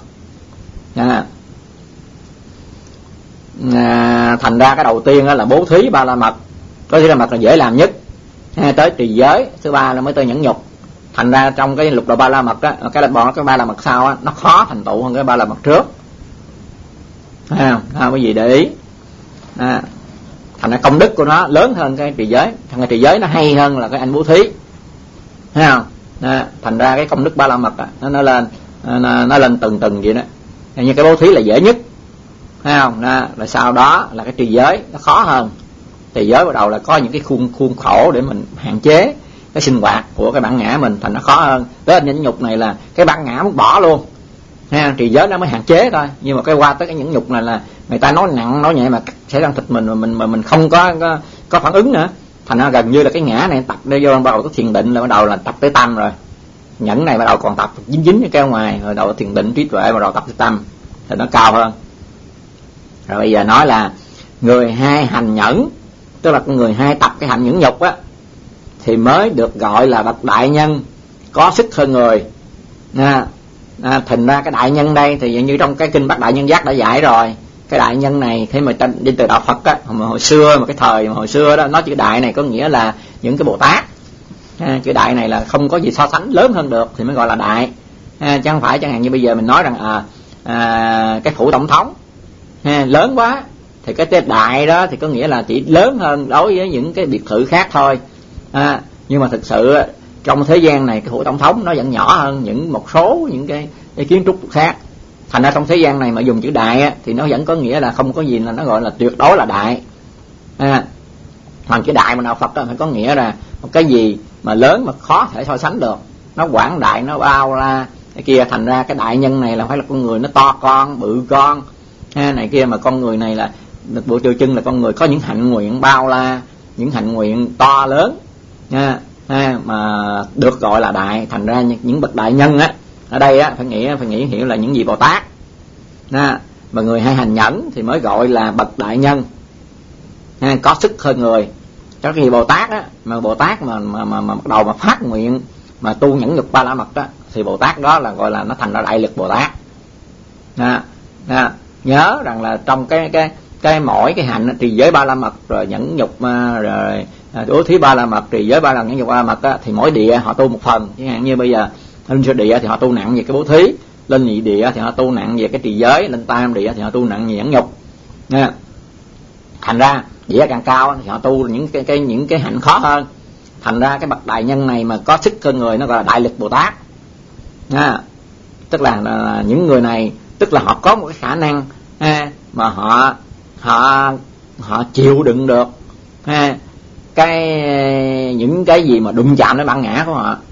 À, à, thành ra cái đầu tiên là bố thí ba la mật, bố thí ba la mật là dễ làm nhất, ha, tới trì giới thứ ba là mới tới nhẫn nhục. Thành ra trong cái lục đạo ba la mật đó, cái bọn cái ba la mật sau á, nó khó thành tựu hơn cái ba la mật trước, ha, ha, quý vị để ý. À, thành ra công đức của nó lớn hơn cái trì giới, thằng cái trì giới nó hay hơn là cái anh bố thí, thấy không? À, thành ra cái công đức ba la mật á, nó, nó lên nó, nó lên từng từng vậy đó. Như cái bố thí là dễ nhất, thấy không? À, rồi sau đó là cái trì giới nó khó hơn. Trì giới bắt đầu là có những cái khuôn khuôn khổ để mình hạn chế cái sinh hoạt của cái bản ngã mình, thành nó khó hơn. Tới nhẫn nhục này là cái bản ngã muốn bỏ luôn, ha, trì giới nó mới hạn chế thôi. Nhưng mà cái qua tới cái nhẫn nhục này là người ta nói nặng nói nhẹ mà sẽ đang thịt mình mà mình mà mình không có có, có phản ứng nữa. Thành ra gần như là cái ngã này tập để vô bắt đầu có thiền định là bắt đầu là tập tới tâm rồi. Nhẫn này bắt đầu còn tập dính dính cái ngoài, rồi đầu thiền định trí tuệ bắt đầu tập tới tâm thì nó cao hơn. Rồi bây giờ nói là người hai hành nhẫn, tức là người hai tập cái hạnh nhẫn nhục á, thì mới được gọi là bậc đại nhân có sức hơn người. À, à, thành ra cái đại nhân đây thì như trong cái kinh Bát Đại Nhân Giác đã dạy rồi, cái đại nhân này khi mà đi từ đạo Phật á, mà hồi xưa mà cái thời mà hồi xưa đó, nói chữ đại này có nghĩa là những cái Bồ Tát. À, chữ đại này là không có gì so sánh lớn hơn được thì mới gọi là đại. À, chứ không phải chẳng hạn như bây giờ mình nói rằng à, à cái phủ tổng thống à, lớn quá thì cái đại đó thì có nghĩa là chỉ lớn hơn đối với những cái biệt thự khác thôi. À, nhưng mà thực sự trong thế gian này cái phủ tổng thống nó vẫn nhỏ hơn những một số những cái, cái kiến trúc khác. Thành ra trong thế gian này mà dùng chữ đại á, thì nó vẫn có nghĩa là không có gì là nó gọi là tuyệt đối là đại. À, hoàn chữ đại mà đạo Phật đó phải có nghĩa là một cái gì mà lớn mà khó thể so sánh được, nó quảng đại, nó bao la cái kia. Thành ra cái đại nhân này là phải là con người nó to con bự con ha, này kia, mà con người này là bộ trừ chân là con người có những hạnh nguyện bao la, những hạnh nguyện to lớn ha, ha, mà được gọi là đại. Thành ra những bậc đại nhân á ở đây á phải nghĩ phải nghĩ hiểu là những vị Bồ Tát ha, mà người hay hành nhẫn thì mới gọi là bậc đại nhân ha, có sức hơn người. Cho cái gì Bồ Tát á, mà Bồ Tát mà mà mà, mà bắt đầu mà phát nguyện mà tu nhẫn nhục ba la mật đó thì Bồ Tát đó là gọi là nó thành ra đại lực Bồ Tát. Ha, ha, nhớ rằng là trong cái cái cái mỗi cái hạnh trì giới ba la mật rồi nhẫn nhục rồi bố thí ba la mật, trì giới ba la nhẫn nhục ba la mật á, thì mỗi địa họ tu một phần. Chẳng hạn như bây giờ lên sơ địa thì họ tu nặng về cái bố thí, lên nhị địa thì họ tu nặng về cái trì giới, lên tam địa thì họ tu nặng về nhẫn nhục. Nha. Thành ra địa càng cao thì họ tu những cái cái những cái hạnh khó hơn. Thành ra cái bậc đại nhân này mà có sức hơn người nó gọi là đại lực Bồ Tát. Nha. Tức là, là, là những người này tức là họ có một cái khả năng ha, mà họ họ họ chịu đựng được ha, cái những cái gì mà đụng chạm đến bản ngã của họ.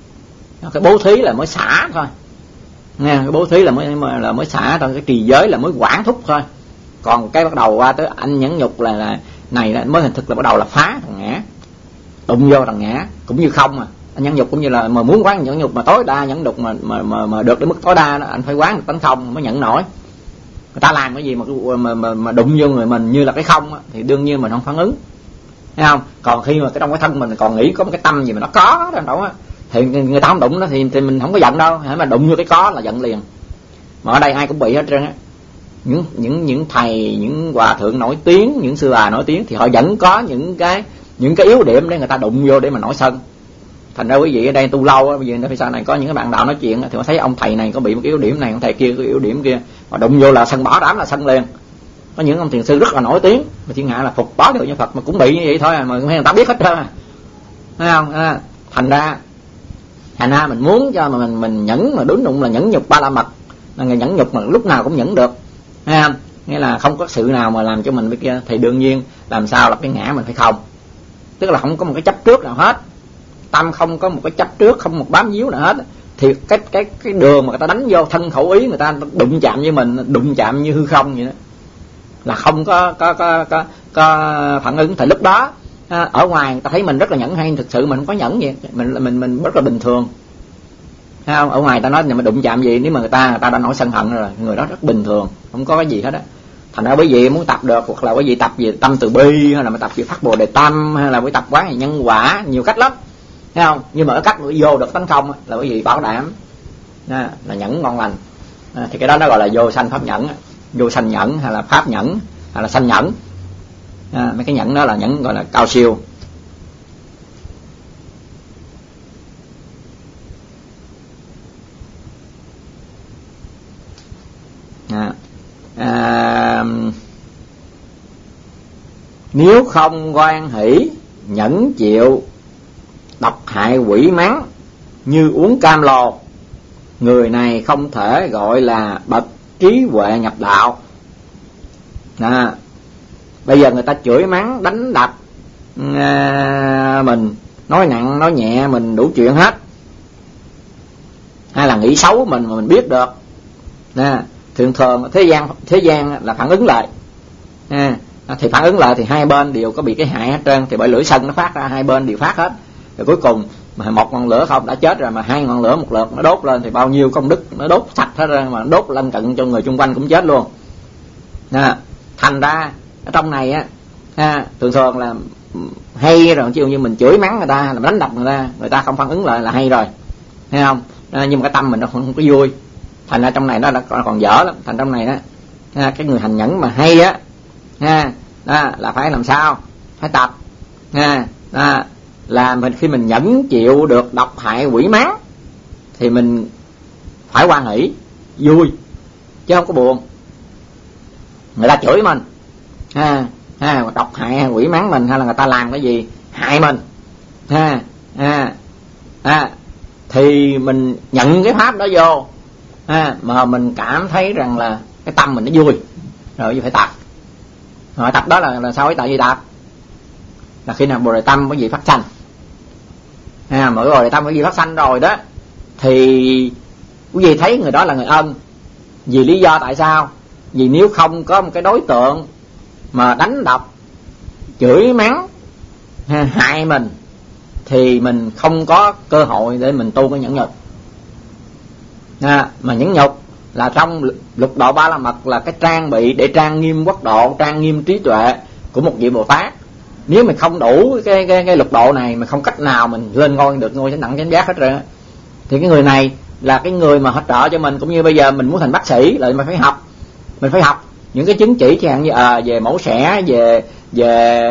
Cái bố thí là mới xả thôi nha, cái bố thí là mới là mới xả thôi, cái trì giới là mới quản thúc thôi. Còn cái bắt đầu qua tới anh nhẫn nhục là, là này là mới hình thực là bắt đầu là phá thằng ngã, đụng vô thằng ngã cũng như không. À anh nhẫn nhục cũng như là mà muốn quán nhẫn nhục mà tối đa nhẫn nhục mà mà mà, mà được đến mức tối đa đó, anh phải quán được tánh không mới nhận nổi. Người ta làm cái gì mà mà mà, mà đụng vô người mình như là cái không á, thì đương nhiên mình không phản ứng, thấy không? Còn khi mà cái trong cái thân mình còn nghĩ có một cái tâm gì mà nó có đó đâu á, thì người ta không đụng nó thì, thì mình không có giận đâu, hãy mà đụng vô cái có là giận liền. Mà ở đây ai cũng bị hết trơn á. Những những những thầy, những hòa thượng nổi tiếng, những sư bà nổi tiếng thì họ vẫn có những cái những cái yếu điểm để người ta đụng vô để mà nổi sân. Thành ra quý vị ở đây tu lâu á, bây giờ phía sau này có những cái bạn đạo nói chuyện thì họ thấy ông thầy này có bị một cái yếu điểm này, ông thầy kia có yếu điểm kia, mà đụng vô là sân bỏ đám là sân liền. Có những ông thiền sư rất là nổi tiếng mà thiên hạ là phục bó đều như Phật mà cũng bị như vậy thôi à, mà người ta biết hết trơn à, thấy không? À, thành ra thành ra mình muốn cho mà mình mình nhẫn mà đúng đụng là nhẫn nhục ba la mật, là người nhẫn nhục mà lúc nào cũng nhẫn được, thấy không? Nghĩa là không có sự nào mà làm cho mình biết kia, thì đương nhiên làm sao là cái ngã mình phải không, tức là không có một cái chấp trước nào hết, tâm không có một cái chấp trước, không một bám víu nào hết, thì cái cái cái đường mà người ta đánh vô thân khẩu ý, người ta đụng chạm với mình, đụng chạm như hư không vậy đó, là không có có có có, có phản ứng. Thì lúc đó ở ngoài người ta thấy mình rất là nhẫn hay, thực sự mình không có nhẫn gì, mình mình mình rất là bình thường, thấy không? Ở ngoài người ta nói mình đụng chạm gì, nếu mà người ta người ta đã nổi sân hận rồi, người đó rất bình thường, không có cái gì hết á. Thành ra quý vị muốn tập được, hoặc là quý vị tập về tâm từ bi, hay là tập về phát bồ đề tâm, hay là quý tập quán về nhân quả, nhiều cách lắm, thấy không? Nhưng mà ở cách vô được tánh không là quý vị bảo đảm à, là nhẫn ngon lành. À, thì cái đó nó gọi là vô sanh pháp nhẫn, vô sanh nhẫn hay là pháp nhẫn hay là sanh nhẫn. À, mấy cái nhẫn đó là nhẫn gọi là cao siêu. À, à, nếu không hoan hỷ nhẫn chịu độc hại quỷ mắng như uống cam lồ, người này không thể gọi là bậc trí huệ nhập đạo. À, bây giờ người ta chửi mắng đánh đập à, mình, nói nặng nói nhẹ mình đủ chuyện hết, hay là nghĩ xấu mình mà mình biết được. À, thường thường thế gian thế gian là phản ứng lại. À, thì phản ứng lại thì hai bên đều có bị cái hại hết trơn, thì bởi lửa sân nó phát ra hai bên đều phát hết. Rồi cuối cùng mà một ngọn lửa không đã chết rồi, mà hai ngọn lửa một lượt nó đốt lên thì bao nhiêu công đức nó đốt sạch hết ra, mà đốt lân cận cho người xung quanh cũng chết luôn. À, thành ra ở trong này á, à, thường thường là hay rồi, chứ như mình chửi mắng người ta, làm đánh đập người ta, người ta không phản ứng lại là hay rồi, thấy không? À, nhưng mà cái tâm mình nó không, không có vui, thành ra trong này nó đã còn dở lắm. Thành trong này đó À, cái người hành nhẫn mà hay á, à, à, là phải làm sao? Phải tập, à, à, là mình khi mình nhẫn chịu được độc hại quỷ mắng thì mình phải hoan hỷ, vui, chứ không có buồn. Người ta chửi mình, à, à, độc hại quỷ mắng mình, hay là người ta làm cái gì hại mình, à, à, à, thì mình nhận cái pháp đó vô, à, mà mình cảm thấy rằng là cái tâm mình nó vui, rồi phải tập. Rồi tập đó là, là sao? Cái tại gì tập? Là khi nào bồ đề tâm có gì phát sanh, à, mà cái bồ đề tâm có gì phát sanh rồi đó, thì quý vị thấy người đó là người ân. Vì lý do tại sao? Vì nếu không có một cái đối tượng mà đánh đập, chửi mắng, hại mình, thì mình không có cơ hội để mình tu cái nhẫn nhục. À, mà nhẫn nhục là trong lục độ ba la mật là cái trang bị để trang nghiêm quốc độ, trang nghiêm trí tuệ của một vị Bồ Tát. Nếu mình không đủ cái cái cái lục độ này, mà không cách nào mình lên ngôi được ngôi chánh đẳng chánh giác hết rồi, thì cái người này là cái người mà hỗ trợ cho mình. Cũng như bây giờ mình muốn thành bác sĩ là mình phải học, mình phải học những cái chứng chỉ chẳng như à, về mẫu xẻ, về về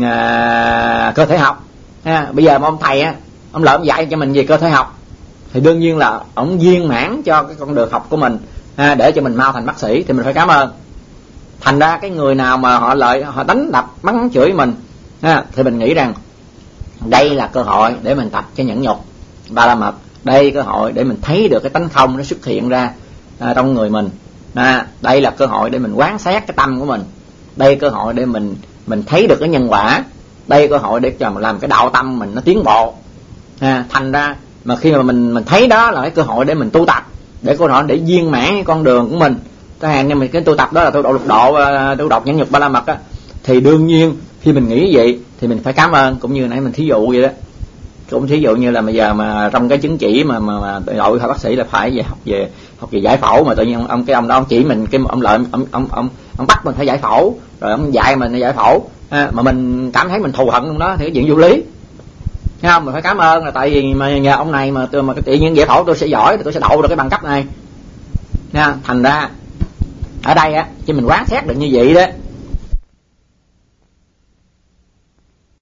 à, cơ thể học. À, bây giờ mà ông thầy á, ông lợi ông dạy cho mình về cơ thể học, thì đương nhiên là ông viên mãn cho cái con đường học của mình, à, để cho mình mau thành bác sĩ, thì mình phải cảm ơn. Thành ra cái người nào mà họ lợi, họ đánh đập mắng chửi mình, à, thì mình nghĩ rằng đây là cơ hội để mình tập cho nhẫn nhục ba la mật. Đây là cơ hội để mình thấy được cái tánh không nó xuất hiện ra à, trong người mình. À, đây là cơ hội để mình quán xét cái tâm của mình. Đây là cơ hội để mình mình thấy được cái nhân quả. Đây là cơ hội để cho mình làm cái đạo tâm mình nó tiến bộ. À, thành ra mà khi mà mình mình thấy đó là cái cơ hội để mình tu tập, để cơ hội để viên mãn cái con đường của mình. Cái hàng nhưng mà cái tu tập đó là tu độ lục độ, tu độc nhẫn nhục ba la mật á, thì đương nhiên khi mình nghĩ vậy thì mình phải cảm ơn. Cũng như nãy mình thí dụ vậy đó, cũng thí dụ như là bây giờ mà trong cái chứng chỉ mà mà, mà đội bác sĩ là phải về học về học về giải phẫu, mà tự nhiên ông, ông cái ông đó ông chỉ mình cái ông lợi ông ông ông ông bắt mình phải giải phẫu, rồi ông dạy mình giải phẫu, à, mà mình cảm thấy mình thù hận ông đó thì cái chuyện vô lý. Thấy không? Mình phải cảm ơn là tại vì mà nhờ ông này mà tôi mà cái tự nhiên giải phẫu tôi sẽ giỏi, tôi sẽ đậu được cái bằng cấp này. Nha, thành ra ở đây á, khi mình quán xét được như vậy đó,